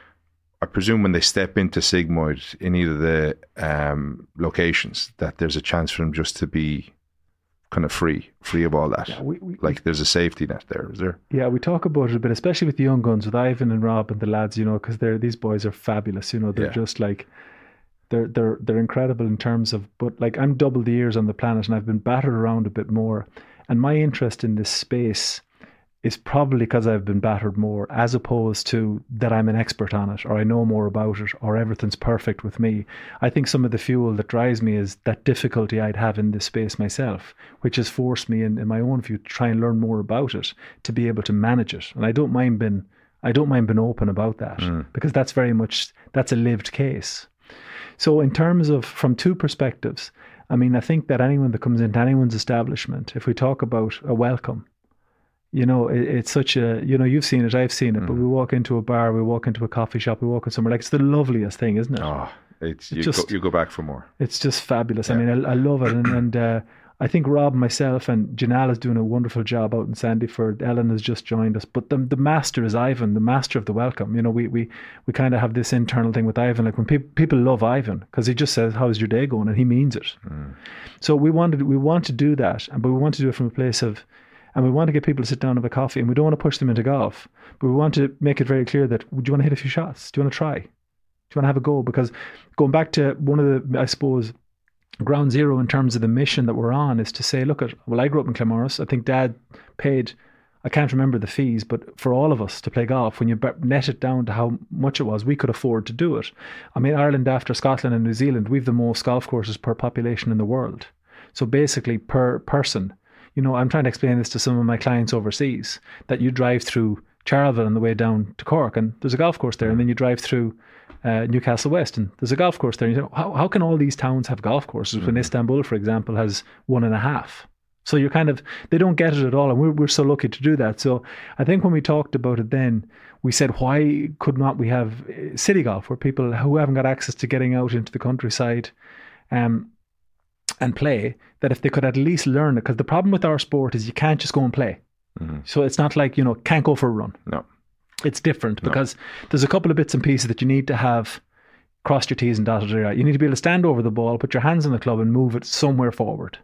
I presume when they step into Sigmoid in either the um, locations, that there's a chance for them just to be kind of free, free of all that. Yeah, we, we, like there's a safety net there, is there? Yeah, we talk about it a bit, especially with the young guns, with Ivan and Rob and the lads, you know, because they're these boys are fabulous. You know, they're yeah. just like they're they're they're incredible in terms of. But like I'm double the years on the planet, and I've been battered around a bit more. And my interest in this space is probably because I've been battered more, as opposed to that I'm an expert on it, or I know more about it, or everything's perfect with me. I think some of the fuel that drives me is that difficulty I'd have in this space myself, which has forced me in, in my own view to try and learn more about it, to be able to manage it. And I don't mind being, I don't mind being open about that, mm. because that's very much, that's a lived case. So in terms of, from two perspectives, I mean, I think that anyone that comes into anyone's establishment, if we talk about a welcome, you know, it, it's such a, you know, you've seen it, I've seen it, mm. but we walk into a bar, we walk into a coffee shop, we walk in somewhere, like it's the loveliest thing, isn't it? Oh, it's, it you, just, go, you go back for more. It's just fabulous. Yeah. I mean, I, I love it. And, and uh, I think Rob, myself, and Janelle is doing a wonderful job out in Sandyford. Ellen has just joined us. But the, the master is Ivan, the master of the welcome. You know, we we, we kind of have this internal thing with Ivan. Like when pe- people love Ivan, because he just says, how's your day going? And he means it. Mm. So we wanted, we want to do that, but we want to do it from a place of, and we want to get people to sit down and have a coffee, and we don't want to push them into golf, but we want to make it very clear that, do you want to hit a few shots? Do you want to try? Do you want to have a go? Because going back to one of the, I suppose, ground zero in terms of the mission that we're on is to say, look at, well, I grew up in Claremorris. I think Dad paid, I can't remember the fees, but for all of us to play golf, when you net it down to how much it was, we could afford to do it. I mean, Ireland, after Scotland and New Zealand, we've the most golf courses per population in the world. So basically per person, you know, I'm trying to explain this to some of my clients overseas, that you drive through Charleville on the way down to Cork and there's a golf course there, and then you drive through uh, Newcastle West and there's a golf course there. And you say, how, how can all these towns have golf courses mm-hmm. when Istanbul, for example, has one and a half? So you're kind of, they don't get it at all, and we're we're so lucky to do that. So I think when we talked about it then, we said, why could not we have city golf, where people who haven't got access to getting out into the countryside um, and play, that if they could at least learn it, because the problem with our sport is you can't just go and play. Mm-hmm. So it's not like, you know, can't go for a run. No. It's different because no. there's a couple of bits and pieces that you need to have crossed your T's and dotted your I's. You need to be able to stand over the ball, put your hands on the club and move it somewhere forward.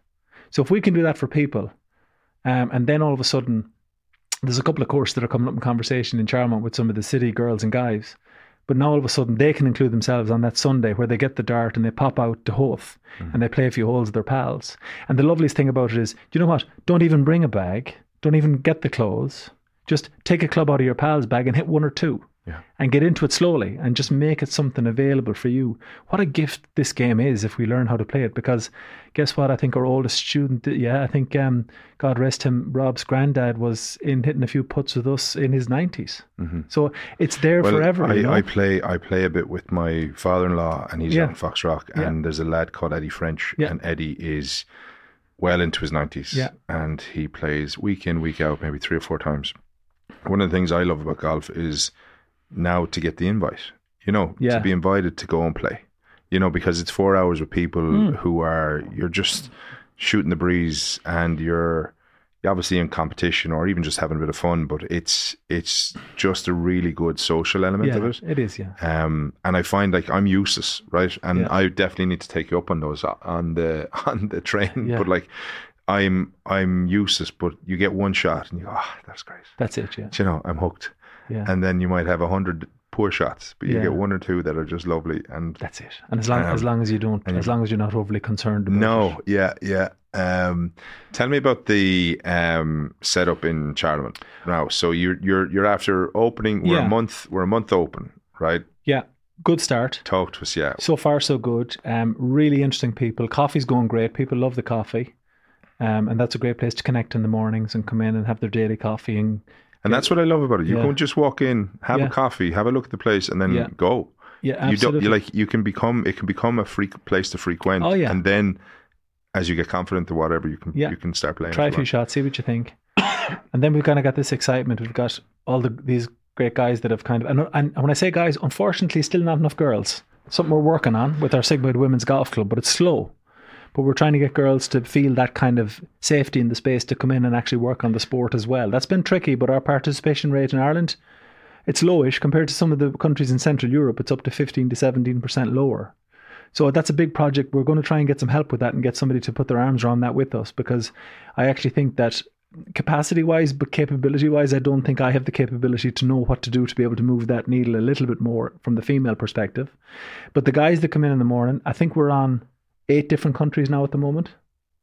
So if we can do that for people, um, and then all of a sudden, there's a couple of courses that are coming up in conversation in Charlemont with some of the city girls and guys. But now all of a sudden they can include themselves on that Sunday where they get the dart and they pop out to Hove mm-hmm. and they play a few holes with their pals. And the loveliest thing about it is, do you know what? Don't even bring a bag. Don't even get the clothes. Just take a club out of your pal's bag and hit one or two. Yeah. And get into it slowly and just make it something available for you. What a gift this game is if we learn how to play it. Because guess what? I think our oldest student, yeah, I think, um, God rest him, Rob's granddad was in hitting a few putts with us in his nineties. Mm-hmm. So it's there well, forever. I, you know? I play I play a bit with my father-in-law and he's yeah. out in Foxrock yeah. and there's a lad called Eddie French yeah. and Eddie is well into his nineties yeah. and he plays week in, week out, maybe three or four times. One of the things I love about golf is now to get the invite, you know, yeah. to be invited to go and play, you know, because it's four hours with people mm. who are, you're just shooting the breeze and you're, you're obviously in competition or even just having a bit of fun, but it's, it's just a really good social element yeah, of it. It is, yeah. Um, and I find like I'm useless, right? And yeah. I definitely need to take you up on those on the, on the train, yeah. but like, I'm, I'm useless, but you get one shot and you go, ah, oh, that's great. That's it, yeah. You know, I'm hooked. Yeah. And then you might have a hundred poor shots, but you yeah. get one or two that are just lovely, and that's it. And as long um, as long as you don't, as long as you're not overly concerned about no, it. yeah, yeah. Um, tell me about the um, setup in Charlemont now. So you're you're you're after opening. We're yeah. a month. We're a month open, right? Yeah. Good start. Talk to us, yeah. So far, so good. Um, really interesting people. Coffee's going great. People love the coffee, um, and that's a great place to connect in the mornings and come in and have their daily coffee and. And that's what I love about it. You yeah. can just walk in, have yeah. a coffee, have a look at the place, and then yeah. go. Yeah, absolutely. You don't. You like. You can become. It can become a free place to frequent. Oh yeah. And then, as you get confident or whatever, you can. Yeah. You can start playing. Try a few shots, see what you think, and then we've kind of got this excitement. We've got all the these great guys that have kind of. And, and when I say guys, unfortunately, still not enough girls. Something we're working on with our Sigma Women's Golf Club, but it's slow. But we're trying to get girls to feel that kind of safety in the space to come in and actually work on the sport as well. That's been tricky, but our participation rate in Ireland, it's lowish compared to some of the countries in Central Europe. It's up to fifteen to seventeen percent lower. So that's a big project. We're going to try and get some help with that and get somebody to put their arms around that with us, because I actually think that capacity-wise, but capability-wise, I don't think I have the capability to know what to do to be able to move that needle a little bit more from the female perspective. But the guys that come in in the morning, I think we're on eight different countries now at the moment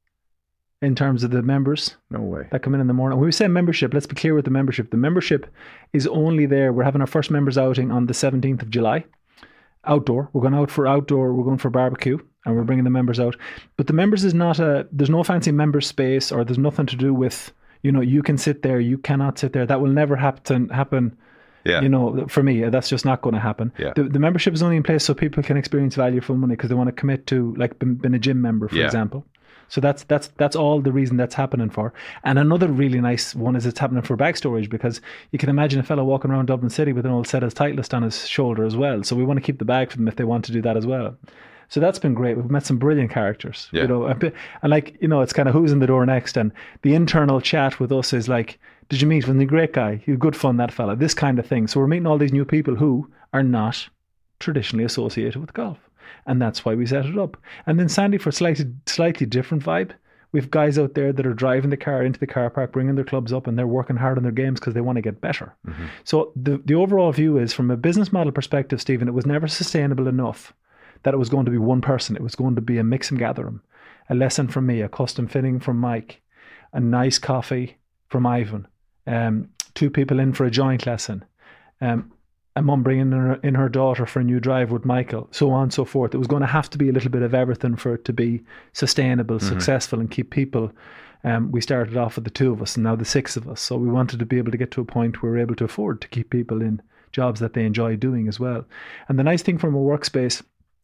in terms of the members. No way. That come in in the morning. When we say membership, let's be clear with the membership. The membership is only there. We're having our first members outing on the seventeenth of July. Outdoor. We're going out for outdoor. We're going for barbecue and we're bringing the members out. But the members is not a, there's no fancy member space or there's nothing to do with, you know, you can sit there, you cannot sit there. That will never happen, happen. Yeah. You know, for me, that's just not going to happen. Yeah. The, the membership is only in place so people can experience value for money because they want to commit to, like, been, been a gym member, for yeah. example. So that's that's that's all the reason that's happening for. And another really nice one is it's happening for bag storage, because you can imagine a fellow walking around Dublin City with an old Setta's Titleist on his shoulder as well. So we want to keep the bag for them if they want to do that as well. So that's been great. We've met some brilliant characters, yeah. you know, and like, you know, it's kind of who's in the door next. And the internal chat with us is like, did you meet with the great guy? You good fun, that fella, this kind of thing. So we're meeting all these new people who are not traditionally associated with golf. And that's why we set it up. And then Sandy, for a slightly, slightly different vibe, we have guys out there that are driving the car into the car park, bringing their clubs up, and they're working hard on their games because they want to get better. Mm-hmm. So the, the overall view is, from a business model perspective, Stephen, it was never sustainable enough that it was going to be one person. It was going to be a mix and gather 'em. A lesson from me, a custom fitting from Mike, a nice coffee from Ivan, um, two people in for a joint lesson, um, a mum bringing in her, in her daughter for a new drive with Michael, so on and so forth. It was going to have to be a little bit of everything for it to be sustainable, mm-hmm. successful, and keep people. Um, we started off with the two of us and now the six of us. So we wanted to be able to get to a point where we're able to afford to keep people in jobs that they enjoy doing as well. And the nice thing from a workspace,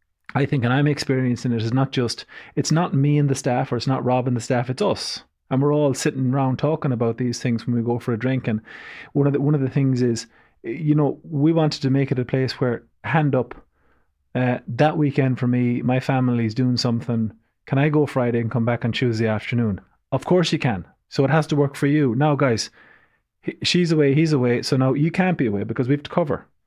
I think, and I'm experiencing it, is not just, it's not me and the staff, or it's not Rob and the staff, it's us. And we're all sitting around talking about these things when we go for a drink. And one of the, one of the things is, you know, we wanted to make it a place where, hand up, uh, that weekend for me, my family's doing something. Can I go Friday and come back on Tuesday afternoon? Of course you can. So it has to work for you. Now, guys, she's away, he's away. So now you can't be away because we have to cover.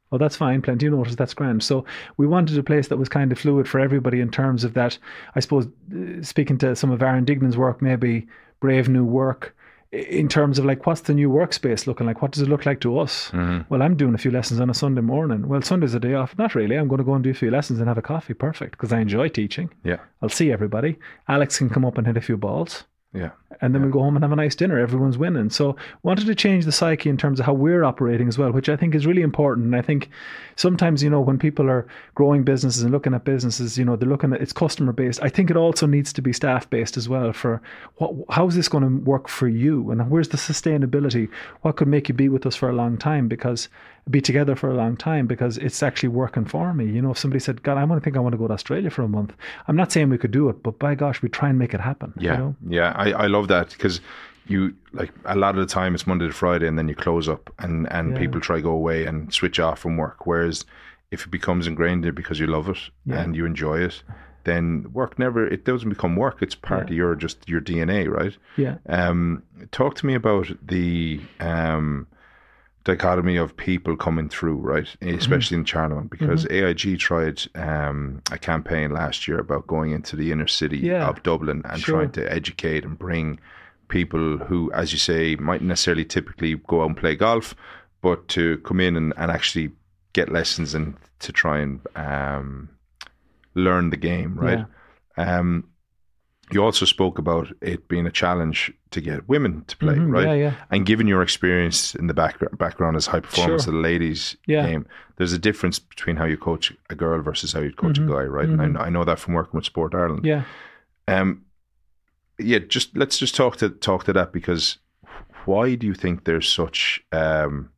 Oh, that's fine. Plenty of notice. That's grand. So we wanted a place that was kind of fluid for everybody in terms of that. I suppose uh, speaking to some of Aaron Dignan's work, maybe Brave New Work, in terms of like, what's the new workspace looking like? What does it look like to us? Mm-hmm. Well, I'm doing a few lessons on a Sunday morning. Well, Sunday's a day off. Not really. I'm going to go and do a few lessons and have a coffee. Perfect. Because I enjoy teaching. Yeah. I'll see everybody. Alex can come up and hit a few balls. Yeah. And then yeah. we'll go home and have a nice dinner. Everyone's winning. So wanted to change the psyche in terms of how we're operating as well, which I think is really important. And I think sometimes, you know, when people are growing businesses and looking at businesses, you know, they're looking at it's customer based. I think it also needs to be staff based as well for what, how is this going to work for you? And where's the sustainability? What could make you be with us for a long time? Because be together for a long time because it's actually working for me. You know, if somebody said, God, I want to think I want to go to Australia for a month. I'm not saying we could do it, but by gosh, we try and make it happen. Yeah. You know? Yeah. I, I love that because you like a lot of the time it's Monday to Friday and then you close up and, and Yeah. people try to go away and switch off from work. Whereas if it becomes ingrained in because you love it Yeah. and you enjoy it, then work never, it doesn't become work. It's part Yeah. of your, just your D N A, right? Yeah. Um, talk to me about the, um, dichotomy of people coming through, right? Especially in Charlemont, because Mm-hmm. A I G tried um, a campaign last year about going into the inner city Yeah. of Dublin and Sure. trying to educate and bring people who, as you say, might necessarily typically go out and play golf, but to come in and, and actually get lessons and to try and um, learn the game, right? Yeah. Um, you also spoke about it being a challenge to get women to play, Mhm, right? yeah, yeah. And given your experience in the back, background as high performance Sure. of the ladies Yeah. game, there's a difference between how you coach a girl versus how you coach Mhm, a guy, right? mhm. And I, I know that from working with Sport Ireland. Yeah. Um, yeah, just let's just talk to talk to that because why do you think there's such um,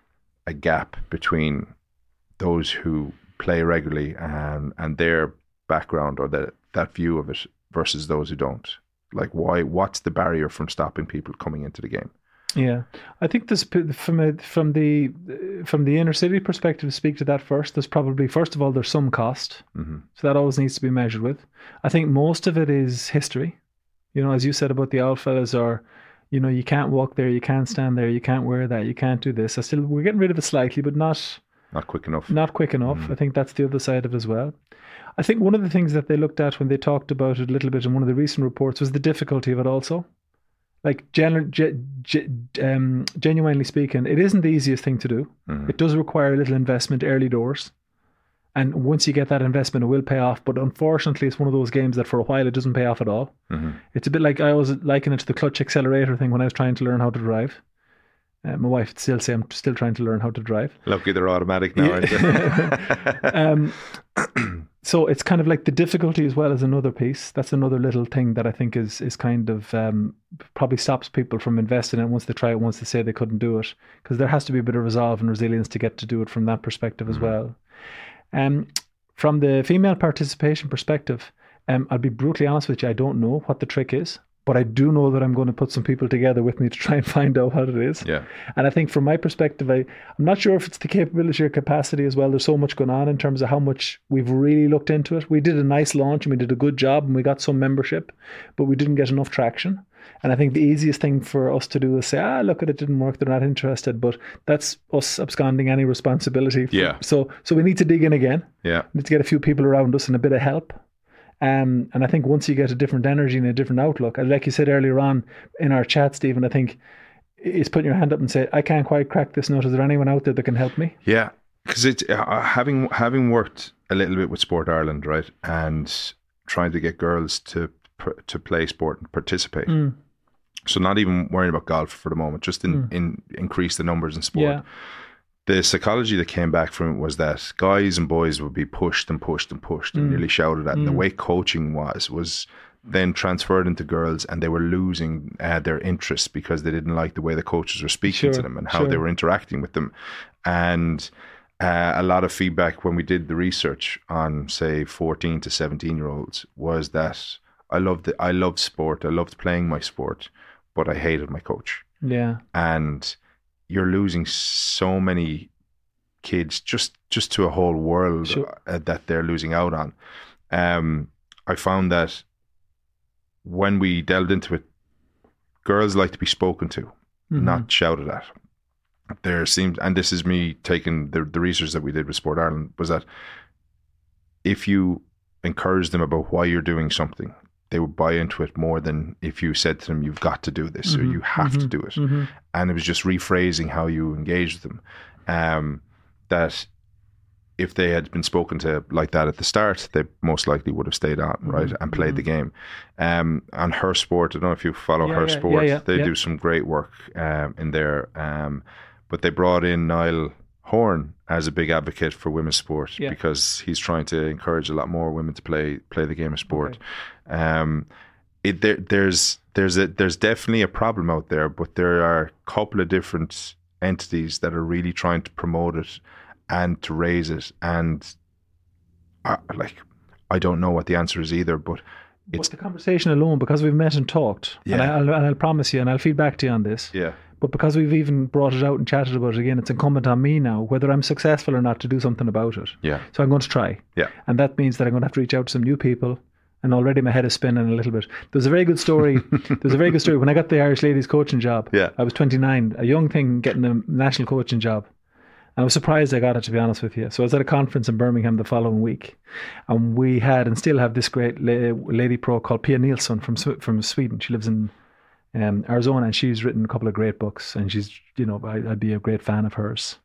a gap between those who play regularly and and their background or that that view of it versus those who don't? Like, why? What's the barrier from stopping people coming into the game? Yeah, I think this from a, from the from the inner city perspective. Speak to that first. There's probably first of all there's some cost, Mm-hmm. so that always needs to be measured with. I think most of it is history. You know, as you said about the old fellas, or you know, you can't walk there, you can't stand there, you can't wear that, you can't do this. I still we're getting rid of it slightly, but not Not quick enough. not quick enough. Mm. I think that's the other side of it as well. I think one of the things that they looked at when they talked about it a little bit in one of the recent reports was the difficulty of it also. Like, gen- ge- ge- um, genuinely speaking, it isn't the easiest thing to do. Mhm. It does require a little investment early doors. And once you get that investment, it will pay off. But unfortunately, it's one of those games that for a while it doesn't pay off at all. Mm-hmm. It's a bit like, I always liken it to the clutch accelerator thing when I was trying to learn how to drive. Uh, my wife would still say I'm still trying to learn how to drive. Lucky they're automatic now, aren't they? um, so it's kind of like the difficulty as well as another piece. That's another little thing that I think is is kind of um, probably stops people from investing in it once they try it, once they say they couldn't do it. Because there has to be a bit of resolve and resilience to get to do it from that perspective as Mm-hmm. well. Um, from the female participation perspective, um, I'll be brutally honest with you, I don't know what the trick is. But I do know that I'm going to put some people together with me to try and find out what it is. Yeah. And I think from my perspective, I, I'm not sure if it's the capability or capacity as well. There's so much going on in terms of how much we've really looked into it. We did a nice launch and we did a good job and we got some membership, but we didn't get enough traction. And I think the easiest thing for us to do is say, ah, look, it didn't work. They're not interested. But that's us absconding any responsibility. For, Yeah. So, so we need to dig in again. Yeah. We need to get a few people around us and a bit of help. Um, and I think once you get a different energy and a different outlook, and like you said earlier on in our chat, Stephen, I think it's putting your hand up and say, I can't quite crack this nut. Is there anyone out there that can help me? Yeah. Because it's uh, having having worked a little bit with Sport Ireland, right, and trying to get girls to to play sport and participate. Mm. So not even worrying about golf for the moment, just in, mm. in increase the numbers in sport. Yeah. The psychology that came back from it was that guys and boys would be pushed and pushed and pushed and Mm. nearly shouted at. Mm. And the way coaching was, was then transferred into girls and they were losing uh, their interest because they didn't like the way the coaches were speaking Sure, to them and how sure. they were interacting with them. And uh, a lot of feedback when we did the research on, say, fourteen to seventeen year olds was that I loved the, I loved sport. I loved playing my sport, but I hated my coach. Yeah. And you're losing so many kids just just to a whole world Sure. uh, that they're losing out on. Um, I found that when we delved into it, girls like to be spoken to, Mhm. not shouted at. there seemed, and this is me taking the, the research that we did with Sport Ireland, was that if you encourage them about why you're doing something, they would buy into it more than if you said to them, you've got to do this, mm-hmm. or you have mm-hmm. to do it. Mm-hmm. And it was just rephrasing how you engage with them. Um, that if they had been spoken to like that at the start, they most likely would have stayed on, right, and played mm-hmm. the game. Um, and Her Sport, I don't know if you follow yeah, Her yeah, Sport, yeah, yeah, they yeah. do some great work um, in there. Um, but they brought in Niall Horn as a big advocate for women's sport yeah. because he's trying to encourage a lot more women to play play the game of sport. Okay. Um, it there, there's there's a there's definitely a problem out there, but there are a couple of different entities that are really trying to promote it and to raise it. And I, like, I don't know what the answer is either, but it's but the conversation alone, because we've met and talked, yeah. and, I'll, and I'll promise you, and I'll feed back to you on this. Yeah. But because we've even brought it out and chatted about it again, it's incumbent on me now, whether I'm successful or not, to do something about it. Yeah. So I'm going to try. Yeah. And that means that I'm going to have to reach out to some new people. And already my head is spinning a little bit. There was a very good story. There was a very good story when I got the Irish ladies coaching job. Yeah. I was twenty-nine, a young thing getting a national coaching job. And I was surprised I got it, to be honest with you. So I was at a conference in Birmingham the following week, and we had and still have this great lady pro called Pia Nilsson from from Sweden. She lives in Um, Arizona, and she's written a couple of great books, and she's, you know, I, I'd be a great fan of hers.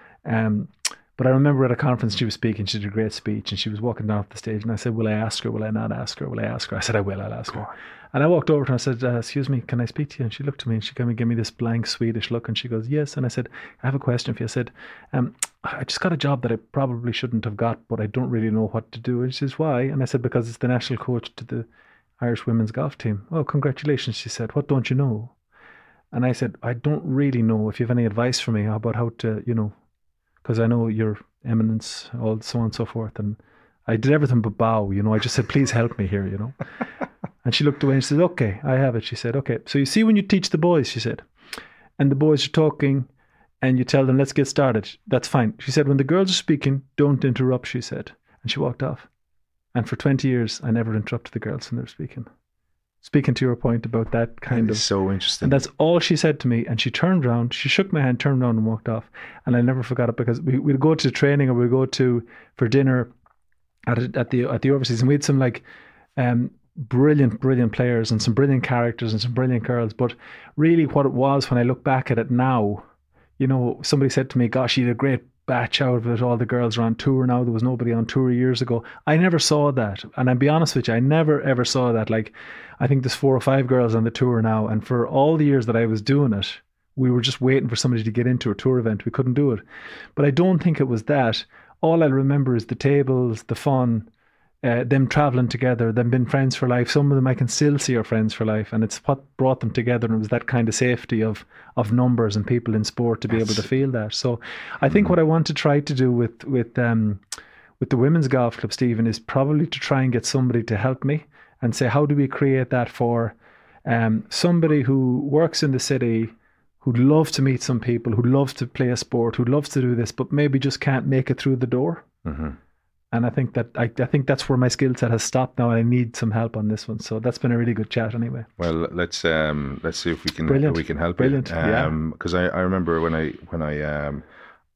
Um, but I remember at a conference she was speaking, she did a great speech, and she was walking down off the stage, and I said, will I ask her, will I not ask her, will I ask her? I said, I will, I'll ask her. And I walked over to her and I said, uh, excuse me, can I speak to you? And she looked at me and she kind of gave me this blank Swedish look, and she goes, yes. And I said, I have a question for you. I said, um, I just got a job that I probably shouldn't have got, but I don't really know what to do. And she says, why? And I said, because it's the national coach to the Irish women's golf team. Oh, congratulations, she said. What don't you know? And I said, I don't really know if you have any advice for me about how to, you know, because I know your eminence, all so on and so forth. And I did everything but bow, you know. I just said, please help me here, you know. And she looked away and she said, okay, I have it. She said, okay. So you see when you teach the boys, she said, and the boys are talking and you tell them, let's get started. That's fine. She said, when the girls are speaking, don't interrupt, she said. And she walked off. And for twenty years, I never interrupted the girls when they were speaking. Speaking to your point about that kind that of... is so interesting. And that's all she said to me. And she turned around, she shook my hand, turned around and walked off. And I never forgot it, because we, we'd go to training or we'd go to for dinner at a, at the at the overseas, and we had some like um, brilliant, brilliant players and some brilliant characters and some brilliant girls. But really what it was, when I look back at it now, you know, somebody said to me, gosh, you had a great batch out of it, all the girls are on tour now, there was nobody on tour years ago. I never saw that, and I'll be honest with you, I never ever saw that. Like, I think there's four or five girls on the tour now, and for all the years that I was doing it, we were just waiting for somebody to get into a tour event. We couldn't do it. But I don't think it was that. All I remember is the tables, the fun, uh, them traveling together, them being friends for life. Some of them I can still see are friends for life, and it's what brought them together. And it was that kind of safety of of numbers and people in sport to be That's, able to feel that. So I think mm. what I want to try to do with with um with the women's golf club, Stephen, is probably to try and get somebody to help me and say, how do we create that for um somebody who works in the city, who'd love to meet some people, who loves to play a sport, who loves to do this, but maybe just can't make it through the door. Mm-hmm. And I think that I, I think that's where my skill set has stopped now, and I need some help on this one. So that's been a really good chat anyway. Well, let's um let's see if we can Brilliant. we can help Brilliant. you. Um, because yeah. I, I remember when I when I um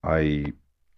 I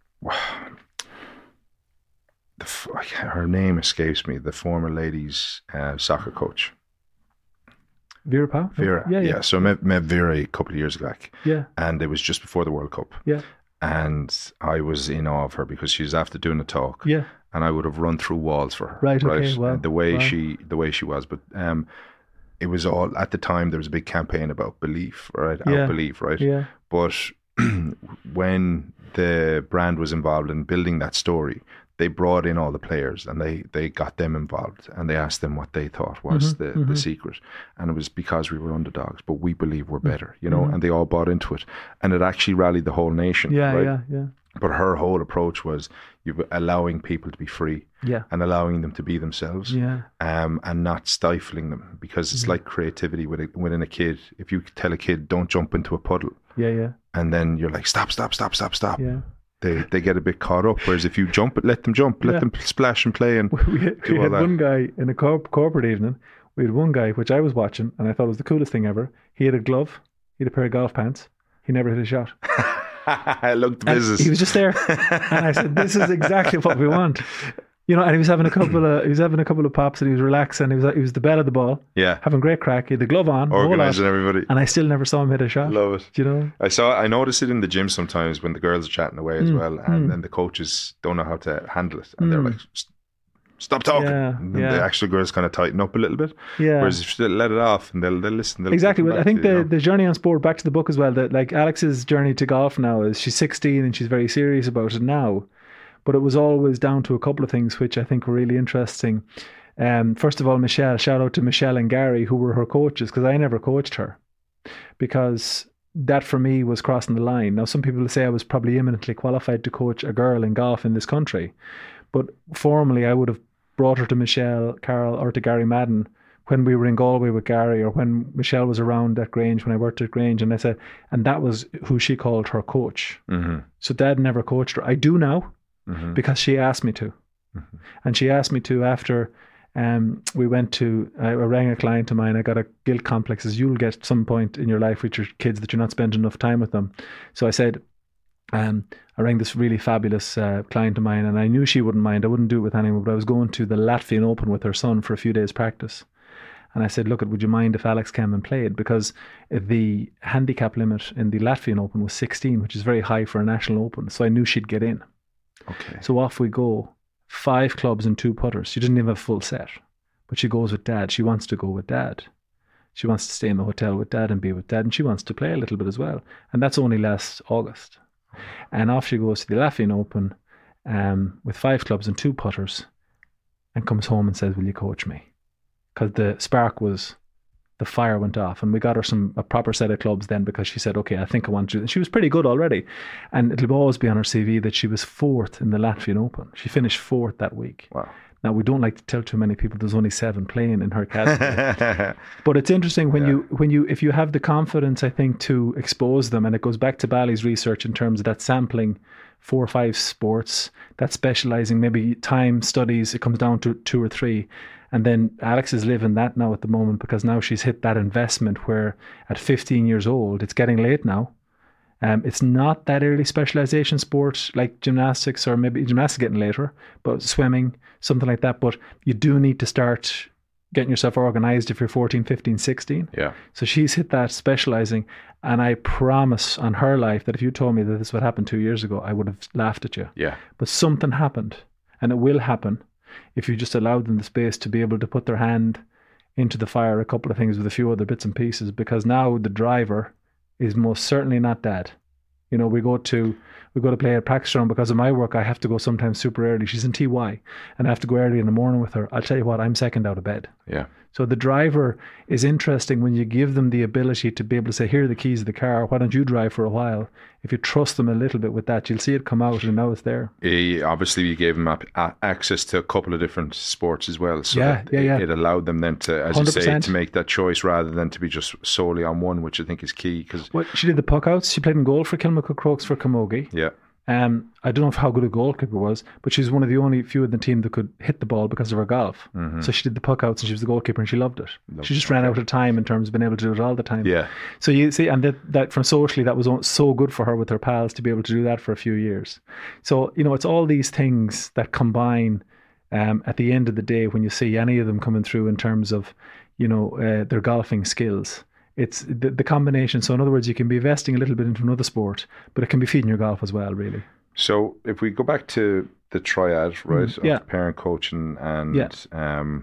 the her name escapes me. The former ladies uh, soccer coach. Vera Pauw? Vera, yeah, yeah. yeah. So I met, met Vera a couple of years back. Yeah. And it was just before the World Cup. Yeah. And I was in awe of her because she was after doing a talk. Yeah. And I would have run through walls for her. Right, right? okay, wow. The way wow. she the way she was. But um it was all, at the time there was a big campaign about belief, right? Yeah. Out belief, right? Yeah. But when the brand was involved in building that story, they brought in all the players and they, they got them involved and they asked them what they thought was mm-hmm, the, mm-hmm. the secret. And it was because we were underdogs, but we believe we're better, you know, mm-hmm. and they all bought into it. And it actually rallied the whole nation. Yeah, right? yeah, yeah. But her whole approach was you allowing people to be free yeah. and allowing them to be themselves yeah. um, and not stifling them, because it's mm-hmm. like creativity with a, within a kid. If you tell a kid, don't jump into a puddle. Yeah, yeah. And then you're like, stop, stop, stop, stop, stop. Yeah. They they get a bit caught up. Whereas if you jump, let them jump, let yeah. them splash and play. And we had, do we all had that. one guy in a corp- corporate evening. We had one guy, which I was watching, and I thought was the coolest thing ever. He had a glove, he had a pair of golf pants, He never hit a shot. Look, the And business. he was just there, and I said, "This is exactly what we want." You know, and he was having a couple of he was having a couple of pops, and he was relaxing. He was he was the belle of the ball, Yeah. having great crack. He had the glove on, the whole lot, Organising everybody. and I still never saw him hit a shot. Love it. Do you know? I saw. I notice it in the gym sometimes when the girls are chatting away as Mm, well, and mm. then the coaches don't know how to handle it, and they're Mm. like, "S- "Stop talking." Yeah, and then yeah. the actual girls kind of tighten up a little bit. Yeah. Whereas if you let it off, and they'll they'll listen. They'll Exactly. come Well, I back think to you, the, you know. the journey on sport, back to the book as well, that like Alex's journey to golf now is she's sixteen and she's very serious about it now. But it was always down to a couple of things which I think were really interesting. Um, first of all, Michelle, shout out to Michelle and Gary, who were her coaches, because I never coached her. Because that for me was crossing the line. Now, some people say I was probably eminently qualified to coach a girl in golf in this country. But formally, I would have brought her to Michelle, Carroll, or to Gary Madden when we were in Galway with Gary, or when Michelle was around at Grange, when I worked at Grange. And I said, and that was who she called her coach. Mhm. So Dad never coached her. I do now Mhm. because she asked me to. Mhm. And she asked me to after um, we went to, I, I rang a client of mine. I got a guilt complex, as you'll get at some point in your life with your kids, that you're not spending enough time with them. So I said, um, I rang this really fabulous uh, client of mine, and I knew she wouldn't mind. I wouldn't do it with anyone, but I was going to the Latvian Open with her son for a few days practice. And I said, look, would you mind if Alex came and played? Because the handicap limit in the Latvian Open was sixteen, which is very high for a national open. So I knew she'd get in. Okay. So off we go. Five clubs and two putters. She doesn't even have a full set. But she goes with Dad. She wants to go with Dad. She wants to stay in the hotel with Dad and be with Dad. And she wants to play a little bit as well. And that's only last August. And off she goes to the Latvian Open um, with five clubs and two putters, and comes home and says, will you coach me? Because the spark was, the fire went off, and we got her some a proper set of clubs then, because she said, okay, I think I want to do this. She was pretty good already. And it'll always be on her C V that she was fourth in the Latvian Open. She finished fourth that week. Wow. Now, we don't like to tell too many people there's only seven playing in her category. But it's interesting when Yeah. you, when you, if you have the confidence, I think, to expose them, and it goes back to Bally's research in terms of that sampling four or five sports, that specializing, maybe time studies, it comes down to two or three. And then Alex is living that now at the moment, because now she's hit that investment where at fifteen years old, it's getting late now. Um, it's not that early specialization sport like gymnastics, or maybe gymnastics getting later, but swimming, something like that. But you do need to start getting yourself organized if you're fourteen, fifteen, sixteen. Yeah. So she's hit that specializing. And I promise on her life that if you told me that this would happen two years ago, I would have laughed at you. Yeah. But something happened, and it will happen if you just allow them the space to be able to put their hand into the fire, a couple of things with a few other bits and pieces, because now the driver is most certainly not Dad. You know, we go to we go to play at practice round. Because of my work, I have to go sometimes super early. She's in T Y, and I have to go early in the morning with her. I'll tell you what, I'm second out of bed. Yeah. So the driver is interesting when you give them the ability to be able to say, here are the keys of the car, why don't you drive for a while? If you trust them a little bit with that, you'll see it come out, and now it's there. Eh, obviously, you gave them ap- a- access to a couple of different sports as well. So Yeah, that yeah, yeah. it allowed them then to, as one hundred you say, percent. to make that choice rather than to be just solely on one, which I think is key. Because Well, she did the puck outs. She played in goal for Kilmacud Crokes for Camogie. yeah, Um, I don't know how good a goalkeeper was, but she's one of the only few in the team that could hit the ball because of her golf. Mhm. So she did the puck outs, and she was the goalkeeper, and she loved it. Loved she just it, ran okay. out of time in terms of being able to do it all the time. yeah, So you see, and that, that from socially, that was so good for her with her pals to be able to do that for a few years. So, you know, it's all these things that combine um, at the end of the day when you see any of them coming through in terms of, you know, uh, their golfing skills. It's the, the combination. So in other words, you can be investing a little bit into another sport, but it can be feeding your golf as well, really. So if we go back to the triad, right, Mm, yeah. of parent, coaching, and Yeah. um,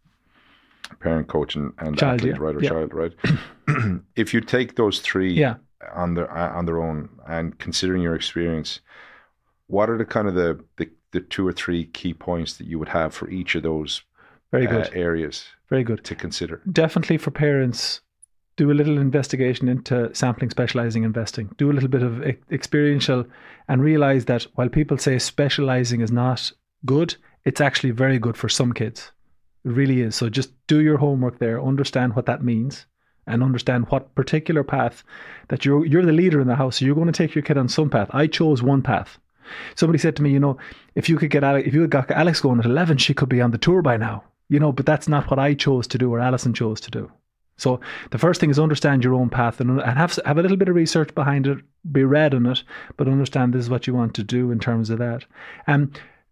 parent, coaching, and Child, athlete, yeah, right, or yeah. child, right. If you take those three Yeah. on their on their own, and considering your experience, what are the kind of the, the, the two or three key points that you would have for each of those Very uh, good. areas Very good. to consider? Definitely for parents, do a little investigation into sampling, specializing, investing. Do a little bit of e- experiential, and realize that while people say specializing is not good, it's actually very good for some kids. It really is. So just do your homework there, understand what that means, and understand what particular path that you're you're the leader in the house. So you're going to take your kid on some path. I chose one path. Somebody said to me, you know, if you could get Alex, if you had got Alex going at eleven, she could be on the tour by now. You know, but that's not what I chose to do or Alison chose to do. So the first thing is understand your own path and, and have have a little bit of research behind it, be read on it, but understand this is what you want to do in terms of that. Um,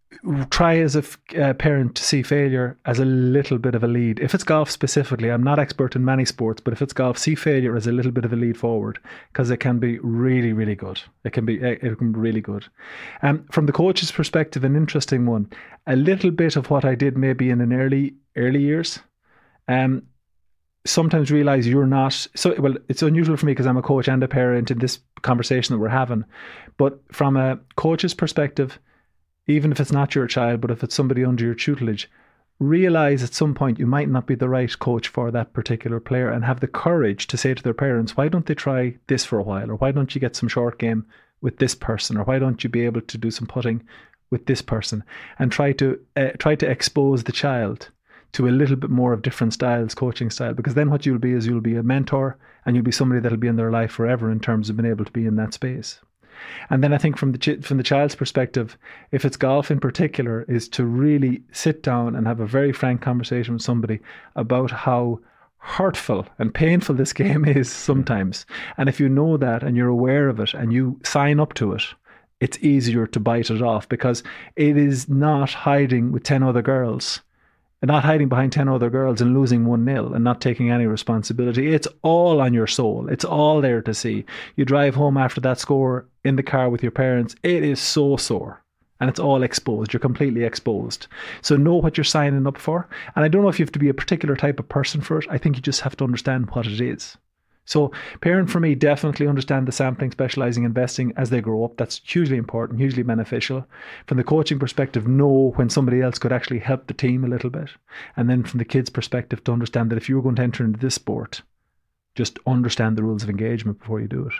try as a uh, parent to see failure as a little bit of a lead. If it's golf specifically, I'm not expert in many sports, but if it's golf, see failure as a little bit of a lead forward, because it can be really, really good. It can be it can be really good. Um, from the coach's perspective, an interesting one. A little bit of what I did maybe in an early early years. Um, sometimes realize you're not so well. It's unusual for me because I'm a coach and a parent in this conversation that we're having. But from a coach's perspective, even if it's not your child, but if it's somebody under your tutelage, realize at some point you might not be the right coach for that particular player, and have the courage to say to their parents, why don't they try this for a while? Or why don't you get some short game with this person? Or why don't you be able to do some putting with this person? And try to uh, try to expose the child to a little bit more of different styles, coaching style, because then what you'll be is you'll be a mentor, and you'll be somebody that'll be in their life forever in terms of being able to be in that space. And then I think from the ch- from the child's perspective, if it's golf in particular, is to really sit down and have a very frank conversation with somebody about how hurtful and painful this game is sometimes. And if you know that and you're aware of it and you sign up to it, it's easier to bite it off, because it is not hiding with ten other girls. And not hiding behind ten other girls and losing one nil and not taking any responsibility. It's all on your soul. It's all there to see. You drive home after that score in the car with your parents. It is so sore. And it's all exposed. You're completely exposed. So know what you're signing up for. And I don't know if you have to be a particular type of person for it. I think you just have to understand what it is. So parent, for me, definitely understand the sampling, specializing, investing as they grow up. That's hugely important, hugely beneficial. From the coaching perspective, know when somebody else could actually help the team a little bit. And then from the kids' perspective, to understand that if you're going to enter into this sport, just understand the rules of engagement before you do it.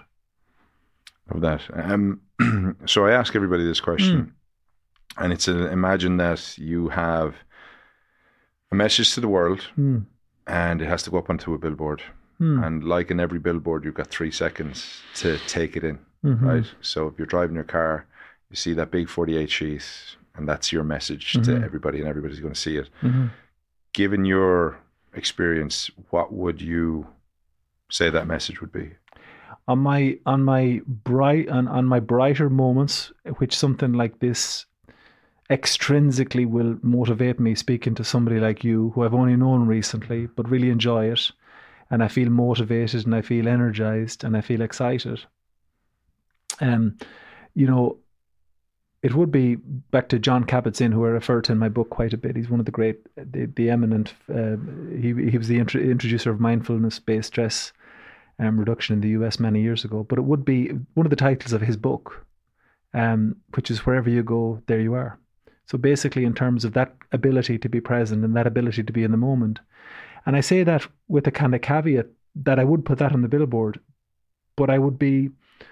Of that. Um, so I ask everybody this question, mm. and it's a, imagine that you have a message to the world, mm. and it has to go up onto a billboard. Hmm. And like in every billboard, you've got three seconds to take it in, mm-hmm. right? So if you're driving your car, you see that big forty-eight sheet, and that's your message mm-hmm. to everybody, and everybody's going to see it. Mm-hmm. Given your experience, what would you say that message would be? On my on my bright on, on my brighter moments, which something like this extrinsically will motivate me, speaking to somebody like you, who I've only known recently, but really enjoy it. And I feel motivated and I feel energized and I feel excited. Um, you know, it would be back to Jon Kabat-Zinn, who I refer to in my book quite a bit. He's one of the great, the, the eminent, uh, he, he was the intro, introducer of mindfulness-based stress um, reduction in the U S many years ago. But it would be one of the titles of his book, um, which is wherever you go, there you are. So basically in terms of that ability to be present and that ability to be in the moment. And I say that with a kind of caveat that I would put that on the billboard, but I would be,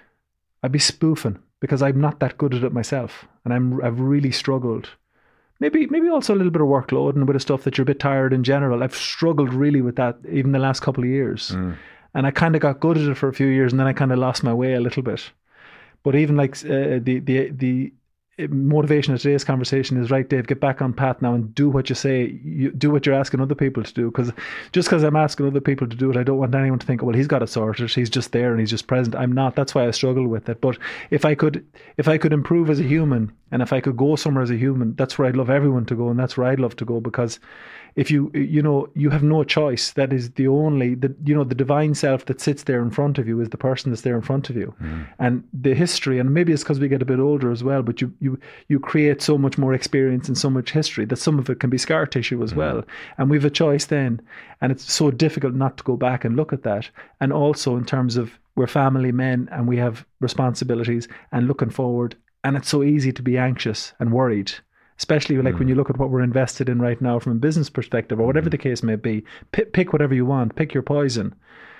I'd be spoofing, because I'm not that good at it myself. And I'm, I've really struggled. Maybe, maybe also a little bit of workload and a bit of stuff that you're a bit tired in general. I've struggled really with that even the last couple of years. Mm. And I kind of got good at it for a few years, and then I kind of lost my way a little bit. But even like uh, the, the, the, motivation of today's conversation is, right, Dave, get back on path now and do what you say, you do what you're asking other people to do. Because just because I'm asking other people to do it, I don't want anyone to think, well, he's got it sorted, he's just there and he's just present. I'm not. That's why I struggle with it. But if I could if I could improve as a human, and if I could go somewhere as a human, that's where I'd love everyone to go, and that's where I'd love to go. Because if you you know you have no choice. That is the only the you know the divine self that sits there in front of you is the person that's there in front of you. Mm. And the history, and maybe it's because we get a bit older as well, but you you you create so much more experience and so much history that some of it can be scar tissue as mm. well. And we've a choice then, and it's so difficult not to go back and look at that. And also in terms of, we're family men and we have responsibilities and looking forward, and it's so easy to be anxious and worried. Especially like mm. when you look at what we're invested in right now from a business perspective, or whatever mm. the case may be. Pick, pick whatever you want, pick your poison.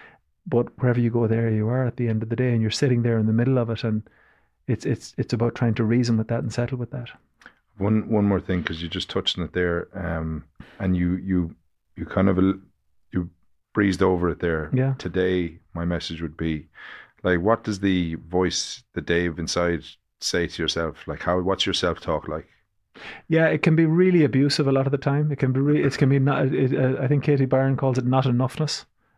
But wherever you go, there you are at the end of the day, and you're sitting there in the middle of it, and it's it's it's about trying to reason with that and settle with that. One one more thing, because you just touched on it there, um, and you you you kind of you breezed over it there. Yeah. Today, my message would be, like, what does the voice, the Dave inside, say to yourself? Like, how? What's your self-talk like? Yeah, it can be really abusive a lot of the time. It can be really, it can be not, it, uh, I think Katie Byron calls it not enoughness.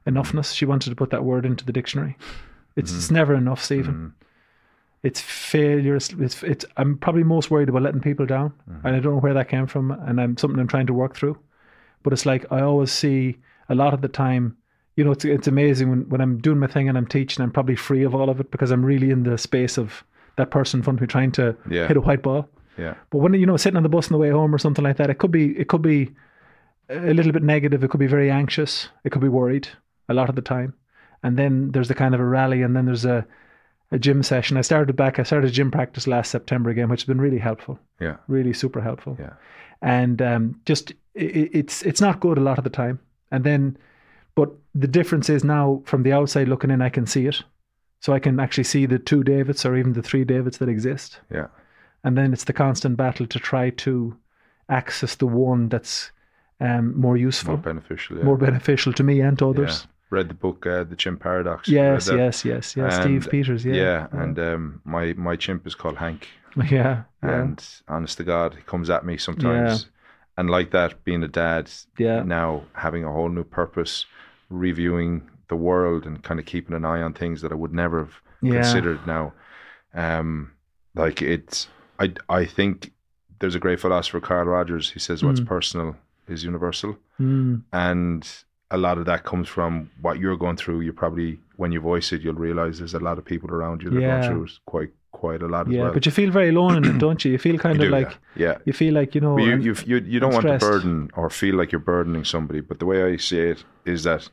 enoughness. She wanted to put that word into the dictionary. It's, Mhm. it's never enough, Stephen. Mhm. It's failure. It's, it's, it's, I'm probably most worried about letting people down. Mhm. And I don't know where that came from. And I'm something I'm trying to work through. But it's like, I always see a lot of the time, you know, it's it's amazing when, when I'm doing my thing and I'm teaching, I'm probably free of all of it because I'm really in the space of that person in front of me trying to Yeah. hit a white ball. Yeah. But when, you know, sitting on the bus on the way home or something like that, it could be, it could be a little bit negative. It could be very anxious. It could be worried a lot of the time. And then there's the kind of a rally, and then there's a, a gym session. I started back, I started gym practice last September again, which has been really helpful. Yeah. Really super helpful. Yeah. And um, just, it, it's, it's not good a lot of the time. And then, but the difference is now from the outside looking in, I can see it. So I can actually see the two Davids or even the three Davids that exist. Yeah. And then it's the constant battle to try to access the one that's um, more useful, More beneficial. Yeah. more beneficial to me and to others. Yeah. Read the book, uh, The Chimp Paradox. Read Yes, that? yes, yes, yes. And- Steve Peters, yeah. Yeah. And um, my, my chimp is called Hank. yeah, yeah, And honest to God, he comes at me sometimes. And like that, being a dad, yeah, now having a whole new purpose, reviewing the world and kind of keeping an eye on things that I would never have yeah. considered now. Um, like it's, I, I think there's a great philosopher, Carl Rogers. He says, what's Mm. personal is universal. Mm, And a lot of that comes from what you're going through. You probably, when you voice it, you'll realize there's a lot of people around you that Yeah. are going through it quite, quite a lot as yeah, well. but you feel very alone in it, don't you? You feel kind You of do, like, yeah. yeah. you feel like, you know, But you, I'm- you, you, you don't I'm want to stressed. burden or feel like you're burdening somebody. But the way I see it is that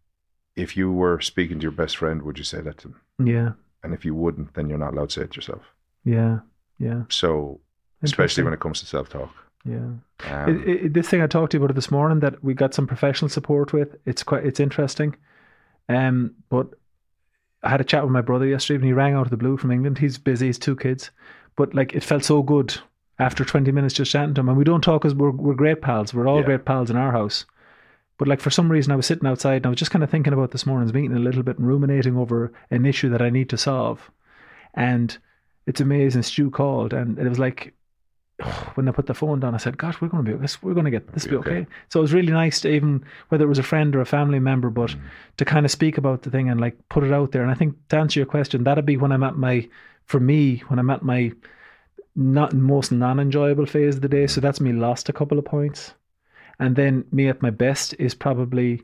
if you were speaking to your best friend, would you say that to them? yeah, And if you wouldn't, then you're not allowed to say it yourself. yeah, yeah. So, especially when it comes to self-talk. Yeah. Um, It, it, this thing I talked to you about this morning that we got some professional support with, it's quite, it's interesting. Um, but I had a chat with my brother yesterday and he rang out of the blue from England. He's busy, he's two kids. But like, it felt so good after twenty minutes just chatting to him. And we don't talk as we're, we're great pals. We're all Yeah. great pals in our house. But like, for some reason, I was sitting outside and I was just kind of thinking about this morning's meeting a little bit and ruminating over an issue that I need to solve. And it's amazing. Stu called and it was like, when I put the phone down, I said, "God, we're going to be this. We're going to get this. Will be okay." So it was really nice to, even whether it was a friend or a family member, but Mm. to kind of speak about the thing and like put it out there. And I think to answer your question, that'd be when I'm at my, for me, when I'm at my not most non-enjoyable phase of the day. So that's me lost a couple of points, and then me at my best is probably,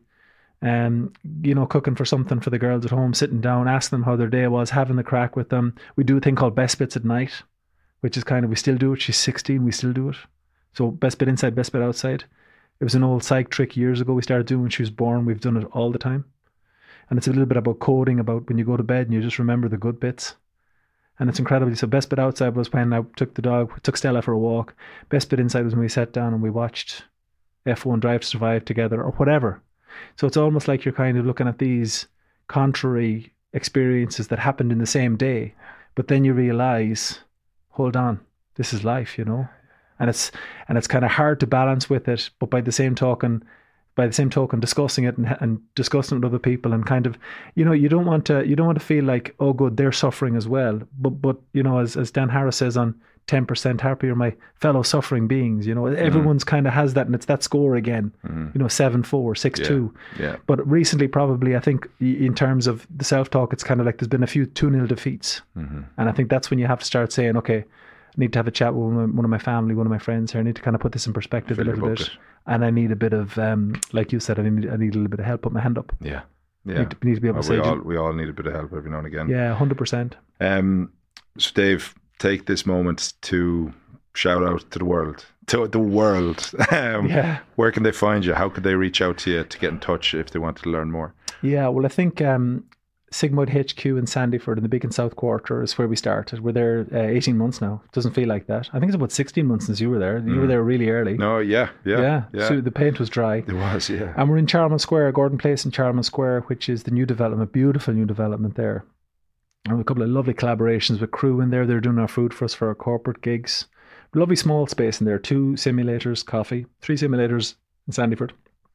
um, you know, cooking for something for the girls at home, sitting down, asking them how their day was, having the crack with them. We do a thing called Best Bits at night, which is kind of, we still do it. She's sixteen, we still do it. So best bit inside, best bit outside. It was an old psych trick years ago we started doing when she was born. We've done it all the time. And it's a little bit about coding, about when you go to bed and you just remember the good bits. And it's incredibly, so best bit outside was when I took the dog, took Stella for a walk. Best bit inside was when we sat down and we watched F one Drive to Survive together or whatever. So it's almost like you're kind of looking at these contrary experiences that happened in the same day, but then you realize, hold on, this is life, you know, and it's and it's kind of hard to balance with it. But by the same token, by the same token, discussing it and, and discussing it with other people, and kind of, you know, you don't want to you don't want to feel like, oh, good, they're suffering as well. But but you know, as as Dan Harris says on ten percent Happy, are my fellow suffering beings. You know, everyone's kind of has that, and it's that score again. Mhm. You know, seven four, six two. Yeah. But recently, probably, I think in terms of the self-talk, it's kind of like there's been a few two nil defeats. Mm-hmm. And I think that's when you have to start saying, okay, I need to have a chat with one of my, one of my family, one of my friends here. I need to kind of put this in perspective Fill a your little bit. bucket. And I need a bit of, um, like you said, I need, I need a little bit of help. Put my hand up. Yeah. I Yeah. need to, need to be able Well, to we say, all we all need a bit of help every now and again. yeah, one hundred percent. Um, so Dave, take this moment to shout out to the world, to the world. um, Yeah. Where can they find you? How could they reach out to you to get in touch if they wanted to learn more? Yeah, well, I think um, Sigmoid H Q in Sandyford in the Big and South Quarter is where we started. We're there uh, eighteen months now. Doesn't feel like that. I think it's about sixteen months since you were there. You were there really early. No, yeah, yeah, yeah. yeah. So the paint was dry. It was, yeah. And we're in Charman Square, Gordon Place in Charman Square, which is the new development, beautiful new development there. And we have a couple of lovely collaborations with crew in there. They're doing our food for us for our corporate gigs. Lovely small space in there, two simulators, coffee, three simulators in Sandyford.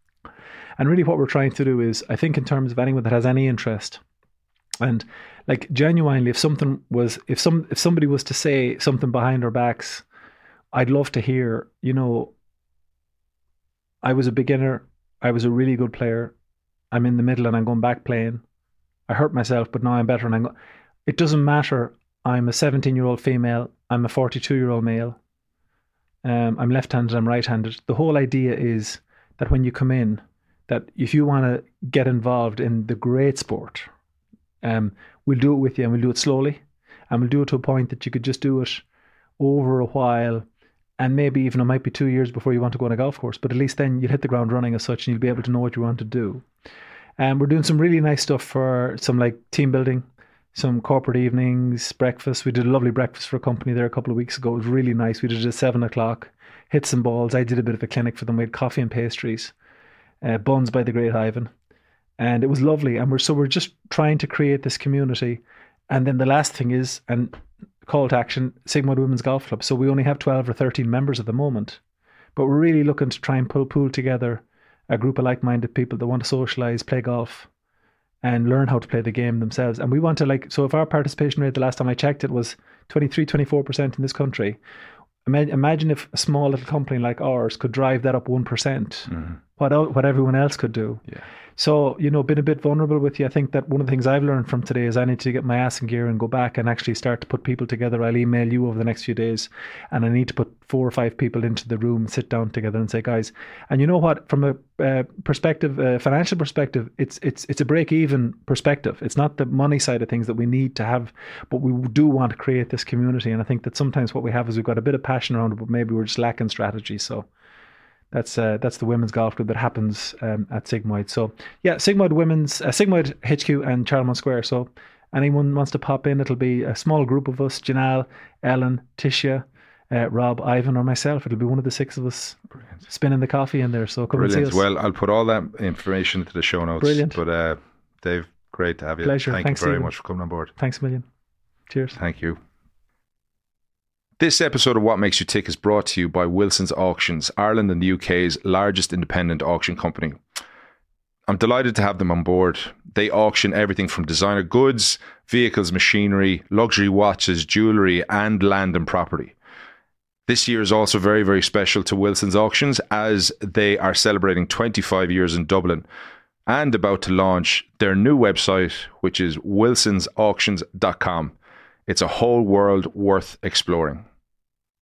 And really what we're trying to do is, I think in terms of anyone that has any interest, and like genuinely, if something was, if some, if somebody was to say something behind our backs, I'd love to hear, you know, I was a beginner, I was a really good player, I'm in the middle and I'm going back playing. I hurt myself, but now I'm better. And I'm go- it doesn't matter. I'm a seventeen-year-old female. I'm a forty-two-year-old male. Um, I'm left-handed. I'm right-handed. The whole idea is that when you come in, that if you want to get involved in the great sport, um, we'll do it with you, and we'll do it slowly, and we'll do it to a point that you could just do it over a while, and maybe even it might be two years before you want to go on a golf course, but at least then you'll hit the ground running as such, and you'll be able to know what you want to do. And we're doing some really nice stuff for some like team building, some corporate evenings, breakfast. We did a lovely breakfast for a company there a couple of weeks ago. It was really nice. We did it at seven o'clock, hit some balls. I did a bit of a clinic for them. We had coffee and pastries, uh, buns by the great Ivan. And it was lovely. And we're so we're just trying to create this community. And then the last thing is, and call to action, Sigmod Women's Golf Club. So we only have twelve or thirteen members at the moment. But we're really looking to try and pull, pool together a group of like-minded people that want to socialise, play golf, and learn how to play the game themselves. And we want to like, so if our participation rate, the last time I checked it, was twenty-three, twenty-four percent in this country. Imagine if a small little company like ours could drive that up one percent, mm-hmm. what, what everyone else could do. Yeah. So, you know, been a bit vulnerable with you. I think that one of the things I've learned from today is I need to get my ass in gear and go back and actually start to put people together. I'll email you over the next few days, and I need to put four or five people into the room, sit down together and say, guys, and you know what, from a uh, perspective, uh, financial perspective, it's it's it's a break-even perspective. It's not the money side of things that we need to have, but we do want to create this community. And I think that sometimes what we have is we've got a bit of passion around it, but maybe we're just lacking strategy. So That's uh, that's the women's golf club that happens um, at Sigmod. So yeah, Sigmod Women's, uh, Sigmod H Q and Charlemont Square. So anyone wants to pop in, it'll be a small group of us: Janelle, Ellen, Tisha, uh, Rob, Ivan, or myself. It'll be one of the six of us. Brilliant. Spinning the coffee in there. So come Brilliant. and see us. Well, I'll put all that information into the show notes. Brilliant. But uh, Dave, great to have you. Pleasure. Thank Thanks, you very Stephen. much for coming on board. Thanks a million. Cheers. Thank you. This episode of What Makes You Tick is brought to you by Wilson's Auctions, Ireland and the U K's largest independent auction company. I'm delighted to have them on board. They auction everything from designer goods, vehicles, machinery, luxury watches, jewellery, and land and property. This year is also very, very special to Wilson's Auctions as they are celebrating twenty-five years in Dublin and about to launch their new website, which is wilsons auctions dot com. It's a whole world worth exploring.